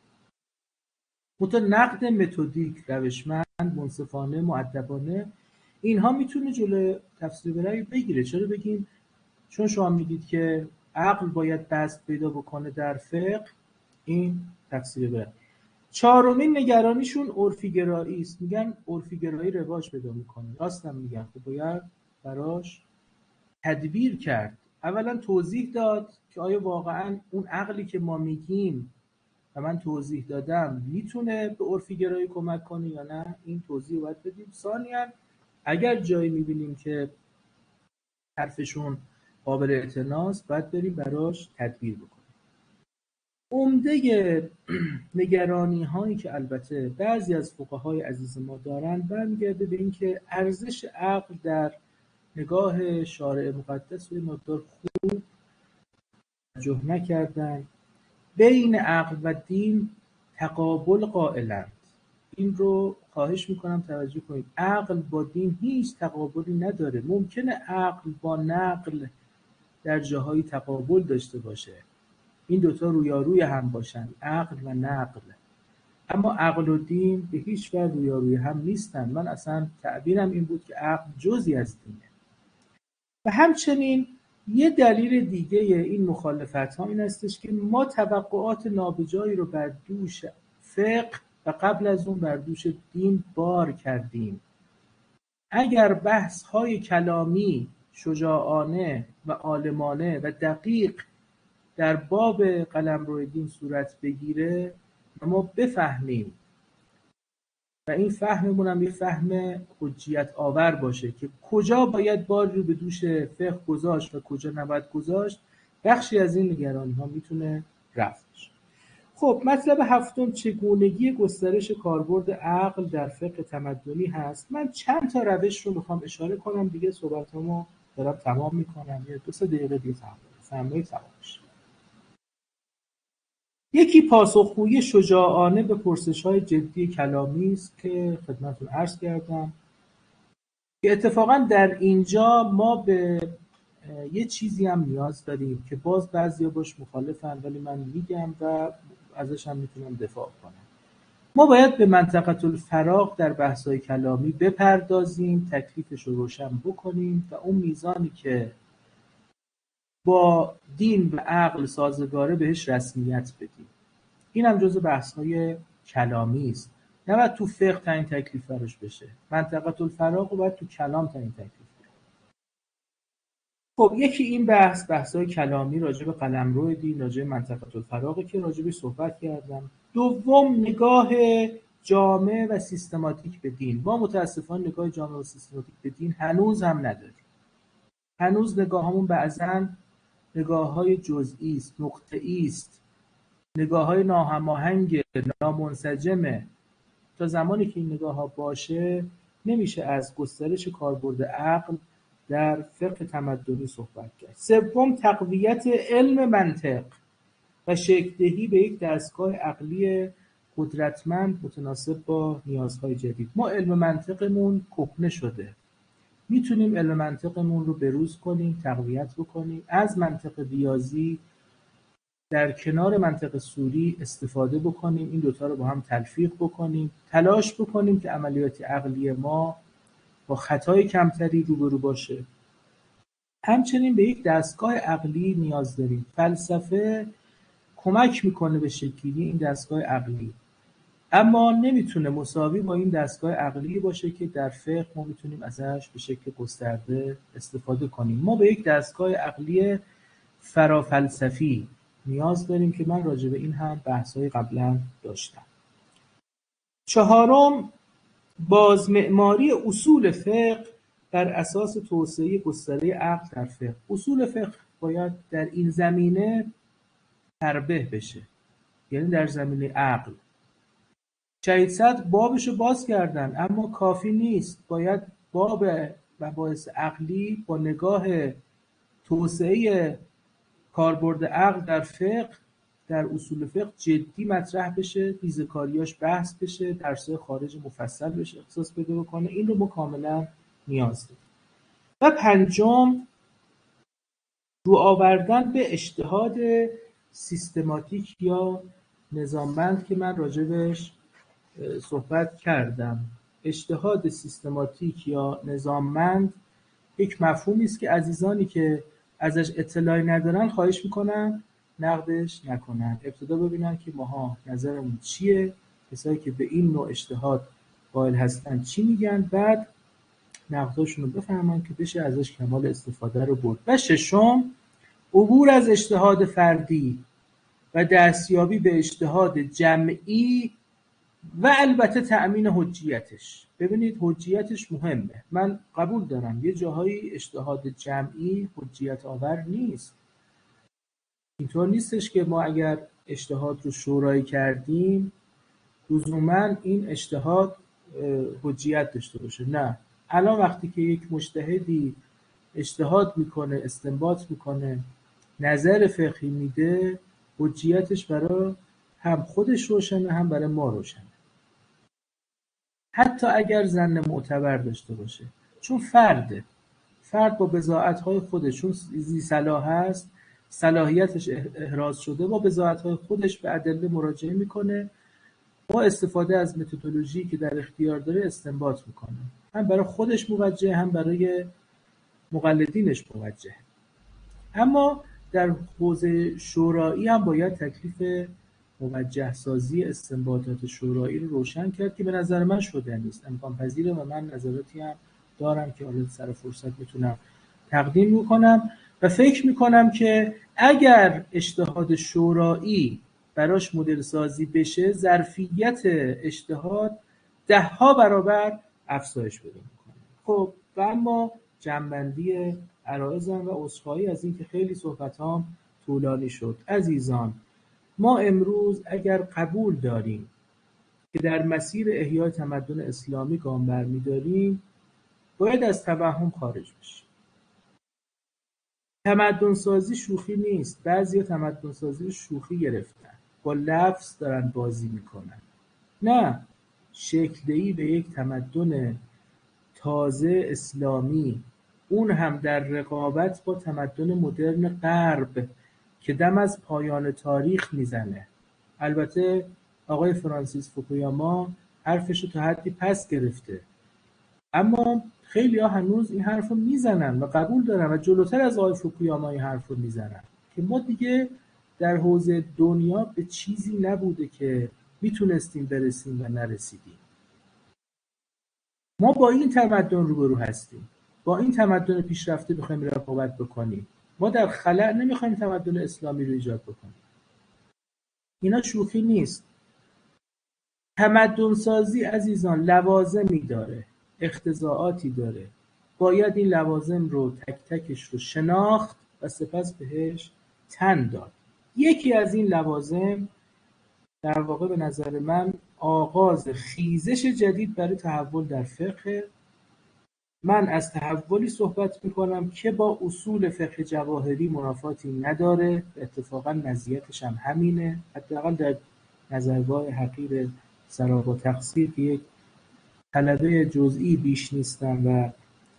متو نقد متدیک، روشمند، منصفانه، مؤدبانه، اینها میتونه جلوی تفسیر به رأی بگیره. چرا بگیم؟ چون شما میگید که عقل باید بست پیدا بکنه در فقه، این تفسیر به رأی. چهارمین نگرانیشون عرفی گرایی است. میگن عرفی گرایی رواج پیدا میکنه. راستم میگن که باید براش تدبیر کرد. اولا توضیح داد که آیا واقعا اون عقلی که ما میگیم و من توضیح دادم میتونه به عرفی گرایی کمک کنه یا نه، این توضیح باید بدیم. ثانیاً اگر جایی میبینیم که حرفشون قابل اعتناست باید بریم براش تدبیر بکنیم. عمده نگرانی هایی که البته بعضی از فقهای عزیز ما دارن برمیگرده به این که ارزش عقل در نگاه شارع مقدس و مقدار خوب توجه نکردن. بین عقل و دین تقابل قائلند. این رو خواهش میکنم توجه کنید. عقل با دین هیچ تقابلی نداره. ممکنه عقل با نقل در جاهای تقابل داشته باشه، این دوتا رویاروی هم باشن، عقل و نقل، اما عقل و دین به هیچ وجه رویاروی هم نیستن. من اصلا تعبیرم این بود که عقل جزئی از دینه. و همچنین یه دلیل دیگه این مخالفت ها این هستش که ما توقعات نابجایی رو بر دوش فقه و قبل از اون بر دوش دین بار کردیم. اگر بحث های کلامی شجاعانه و عالمانه و دقیق در باب قلمرو دین صورت بگیره و ما بفهمیم و این فهممون هم یه فهم حجیت آور باشه که کجا باید بار رو به دوش فقه گذاشت و کجا نباید گذاشت، بخشی از این نگرانی ها میتونه رفع بشه. خب مطلب هفتم چگونگی گسترش کاربرد عقل در فقه تمدنی هست. من چند تا روش رو میخوام اشاره کنم، دیگه صحبتامو دارم تمام میکنم، یه دو سه دقیقه دیگه تمام فهمه تمام میشه. یکی پاسخگویی شجاعانه به پرسش‌های جدی کلامی است که خدمتتون عرض کردم که اتفاقا در اینجا ما به یه چیزی هم نیاز داریم که باز بعضیا باش مخالفن ولی من میگم و ازش هم میتونم دفاع کنم. ما باید به منطقه الفراغ در بحث‌های کلامی بپردازیم، تکلیفش رو روشن بکنیم و اون میزانی که با دین و عقل سازگاره بهش رسمیت بدیم. این هم جزو بحث‌های کلامی است. نباید تو فقه تعیین تکلیف براش بشه. منطقه الفراغ رو باید تو کلام تعیین تکلیف بشه. خب یکی این بحث بحث‌های کلامی راجع به قلمرو دین، راجع به منطقه الفراغ که راجع به صحبت کردم. دوم نگاه جامع و سیستماتیک به دین. ما متاسفانه نگاه جامع و سیستماتیک به دین هنوز هم نداریم. هنوز نگاهمون بعضاً نگاه‌های جزئی است، نقطه‌ای است. نگاه‌های ناهماهنگ، نامنسجمه. تا زمانی که این نگاه‌ها باشه نمیشه از گسترش کاربرد عقل در فقه تمدنی صحبت کرد. سوم تقویت علم منطق و شکل‌دهی به یک دستگاه عقلی قدرتمند متناسب با نیازهای جدید. ما علم منطقمون کهنه شده. میتونیم علم منطقمون رو بروز کنیم، تقویت بکنیم، از منطق ریاضی در کنار منطق سوری استفاده بکنیم، این دوتا رو با هم تلفیق بکنیم، تلاش بکنیم که عملیات عقلی ما با خطای کمتری روبرو باشه. همچنین به یک دستگاه عقلی نیاز داریم. فلسفه کمک میکنه به شکلی این دستگاه عقلی، اما نمیتونه مساوی با این دستگاه عقلی باشه که در فقه ما میتونیم ازش به شکل گسترده استفاده کنیم. ما به یک دستگاه عقلی فرافلسفی نیاز داریم که من راجع به این هم بحث‌های قبلا داشتم. چهارم بازمعماری اصول فقه بر اساس توسعه گستره عقل در فقه. اصول فقه باید در این زمینه تربیح بشه، یعنی در زمینه عقل. شهید صدر بابشو باز کردن اما کافی نیست، باید باب مباحث عقلی با نگاه توسعه کاربرد عقل در فقه، در اصول فقه جدی مطرح بشه، ریزه‌کاریاش بحث بشه، درس‌های خارج مفصل بشه اختصاص پیدا بکنه. این رو ما کاملا نیاز داریم. و پنجم رو آوردن به اجتهاد سیستماتیک یا نظاممند که من راجبش صحبت کردم. اجتهاد سیستماتیک یا نظاممند یک مفهومی است که عزیزانی که ازش اطلاعی ندارن خواهش میکنم نقدش نکنن، ابتدا ببینن که ماها نظرمون چیه، کسایی که به این نوع اجتهاد قائل هستن چی میگن، بعد نقداشون رو بفهمن که بشه ازش کمال استفاده رو برد. و ششم عبور از اجتهاد فردی و دستیابی به اجتهاد جمعی و البته تأمین حجیتش. ببینید حجیتش مهمه. من قبول دارم یه جاهایی اجتهاد جمعی حجیت آور نیست. اینطور نیستش که ما اگر اجتهاد رو شورایی کردیم لزوماً این اجتهاد حجیت داشته باشه. نه، الان وقتی که یک مجتهدی اجتهاد میکنه، استنباط میکنه نظر فقهی میده حجیتش برای هم خودش روشنه هم برای ما روشنه، حتی اگر ظن معتبر داشته باشه، چون فرده فرد با بضاعت‌های خودش چون ذی صلاح هست، صلاحیتش احراز شده، با بضاعت‌های خودش به ادله مراجعه میکنه، با استفاده از متدولوژی که در اختیار داره استنباط میکنه، هم برای خودش موجه هم برای مقلدینش موجه. اما در حوزه شورایی هم باید تکلیف موجه سازی استنباطات شورایی رو روشن کرد که به نظر من شده نیست، امکان پذیره و من نظراتی هم دارم که حالا سر فرصت میتونم تقدیم میکنم و فکر میکنم که اگر اجتهاد شورایی براش مدل سازی بشه، ظرفیت اجتهاد ده ها برابر افزایش پیدا میکنه. خب و اما جنبندی عرایزم و عذرخواهی از این که خیلی صحبتام طولانی شد. عزیزان، ما امروز اگر قبول داریم که در مسیر احیای تمدن اسلامی گام برمی‌داریم، باید از توهم خارج بشیم. تمدن سازی شوخی نیست. بعضیا تمدن سازی رو شوخی گرفتن، با لفظ دارن بازی میکنن. نه، شکل‌دهی به یک تمدن تازه اسلامی، اون هم در رقابت با تمدن مدرن غرب که دم از پایان تاریخ میزنه. البته آقای فرانسیس فوکویاما حرفش رو تا حدی پس گرفته، اما خیلی ها هنوز این حرف رو میزنن و قبول دارن و جلوتر از آقای فوکویاما این حرف رو میزنن که ما دیگه در حوزه دنیا به چیزی نبوده که میتونستیم برسیم و نرسیدیم. ما با این تمدن روبرو هستیم، با این تمدن پیشرفته بخوایم رقابت بکنیم. ما در خلأ نمیخوایم تمدن اسلامی رو ایجاد بکنیم. اینا شوخی نیست. تمدن سازی عزیزان لوازمی داره، اقتضاعاتی داره. باید این لوازم رو تک تکش رو شناخت و سپس بهش تن داد. یکی از این لوازم در واقع به نظر من آغاز خیزش جدید برای تحول در فقه. من از تحولی صحبت میکنم که با اصول فقه جواهری منافاتی نداره، اتفاقا مزیتش هم همینه، حداقل در نظرگاه حقیر سرا و تقصیر که یک طلبه جزئی بیش نیستم و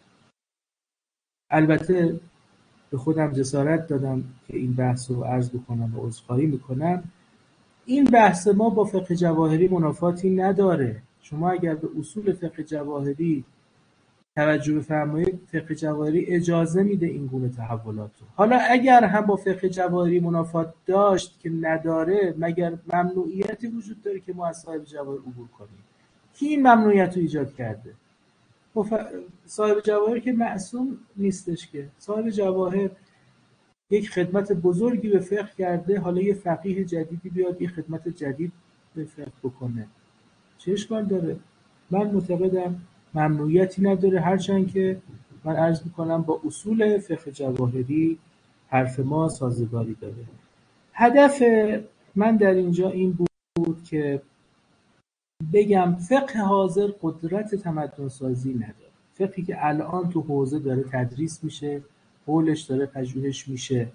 البته به خودم جسارت دادم که این بحث رو عرض بکنم و عذرخواهی میکنم. این بحث ما با فقه جواهری منافاتی نداره. شما اگر به اصول فقه جواهری توجه بفرمایید، فقه جواهری اجازه میده این گونه تحولات رو. حالا اگر هم با فقه جواهری منافات داشت که نداره، مگر ممنوعیتی وجود داره که ما از صاحب جواهر عبور کنیم؟ کی این ممنوعیت رو ایجاد کرده؟ صاحب جواهر که معصوم نیستش که. صاحب جواهر یک خدمت بزرگی به فقه کرده، حالا یه فقیه جدیدی بیاد یه خدمت جدید به فقه بکنه، چه اشکال داره؟ من معتقدم ممنوعیتی نداره، هرچند که من عرض میکنم با اصول فقه جواهری حرف ما سازگاری داره. هدف من در اینجا این بود که بگم فقه حاضر قدرت تمدن سازی نداره. فقهی که الان تو حوزه داره تدریس میشه، حولش داره پژوهش میشه،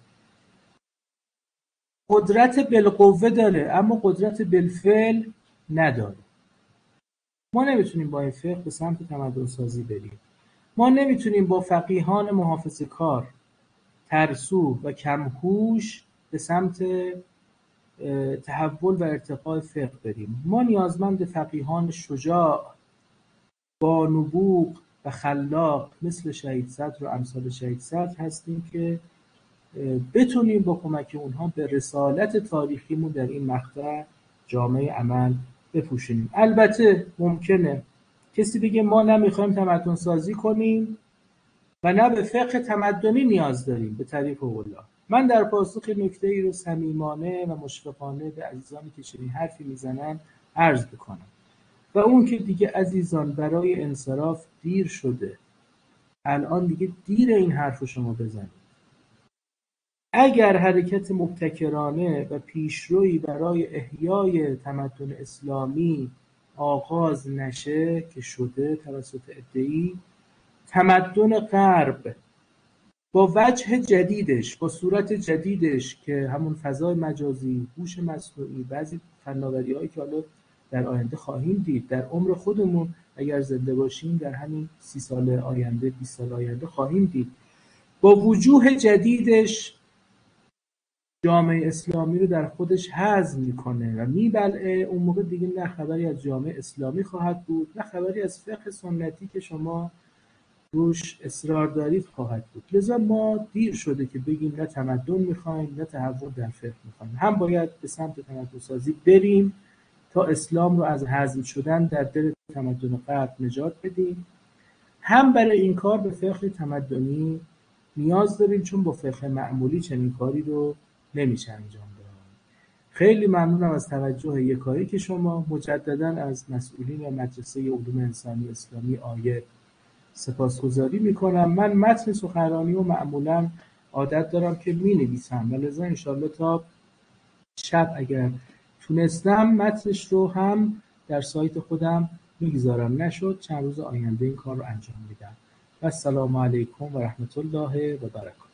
قدرت بالقوه داره اما قدرت بالفعل نداره. ما نمیتونیم با این فقه به سمت تمدن سازی بریم. ما نمیتونیم با فقیهان محافظه‌کار، ترسو و کمهوش به سمت تحول و ارتقاء فقه بریم. ما نیازمند فقیهان شجاع، با نبوغ و خلاق مثل شهید صدر و امثال شهید صدر هستیم که بتونیم با کمک اونها به رسالت تاریخیمون در این مقطع جامعه عمل بپوشونیم. البته ممکنه کسی بگه ما نمیخوایم تمدن سازی کنیم و نه به فقه تمدنی نیاز داریم به طریق اولا. من در پاسخ نکته ای رو صمیمانه و مشفقانه به عزیزانی که چنین حرفی میزنن عرض بکنم و اون که دیگه عزیزان برای انصراف دیر شده. الان دیگه دیر این حرف رو شما بزنید. اگر حرکت مبتکرانه و پیشرویی برای احیای تمدن اسلامی آغاز نشه که شده توسط عده‌ای، تمدن غرب با وجه جدیدش، با صورت جدیدش که همون فضای مجازی، هوش مصنوعی، بعضی فناوری‌هایی که حالا در آینده خواهیم دید، در عمر خودمون اگر زنده باشیم در همین سی سال آینده، بیست سال آینده خواهیم دید، با وجوه جدیدش جامعه اسلامی رو در خودش هضم میکنه و میبلعه. اون موقع دیگه نه خبری از جامعه اسلامی خواهد بود، نه خبری از فقه سنتی که شما روش اصرار دارید خواهد بود. لذا ما دیر شده که بگیم نه تمدن میخوایم نه تحول در فقه میخوایم. هم باید به سمت تمدن سازی بریم تا اسلام رو از هضم شدن در دل تمدن غرب نجات بدیم، هم برای این کار به فقه تمدنی نیاز داریم، چون با فقه معمولی چنین کاری رو نمیشه انجام داد. خیلی ممنونم از توجه یکایی که شما مجددا از مسئولین مدرسه علوم انسانی اسلامی آیه سپاسگزاری میکنم. من متن سخنرانی رو معمولا عادت دارم که می نویسم و لذا انشالله تا شب اگر تونستم متنش رو هم در سایت خودم میگذارم، نشد چند روز آینده این کار رو انجام میدم. و السلام علیکم و رحمت الله و برکاته.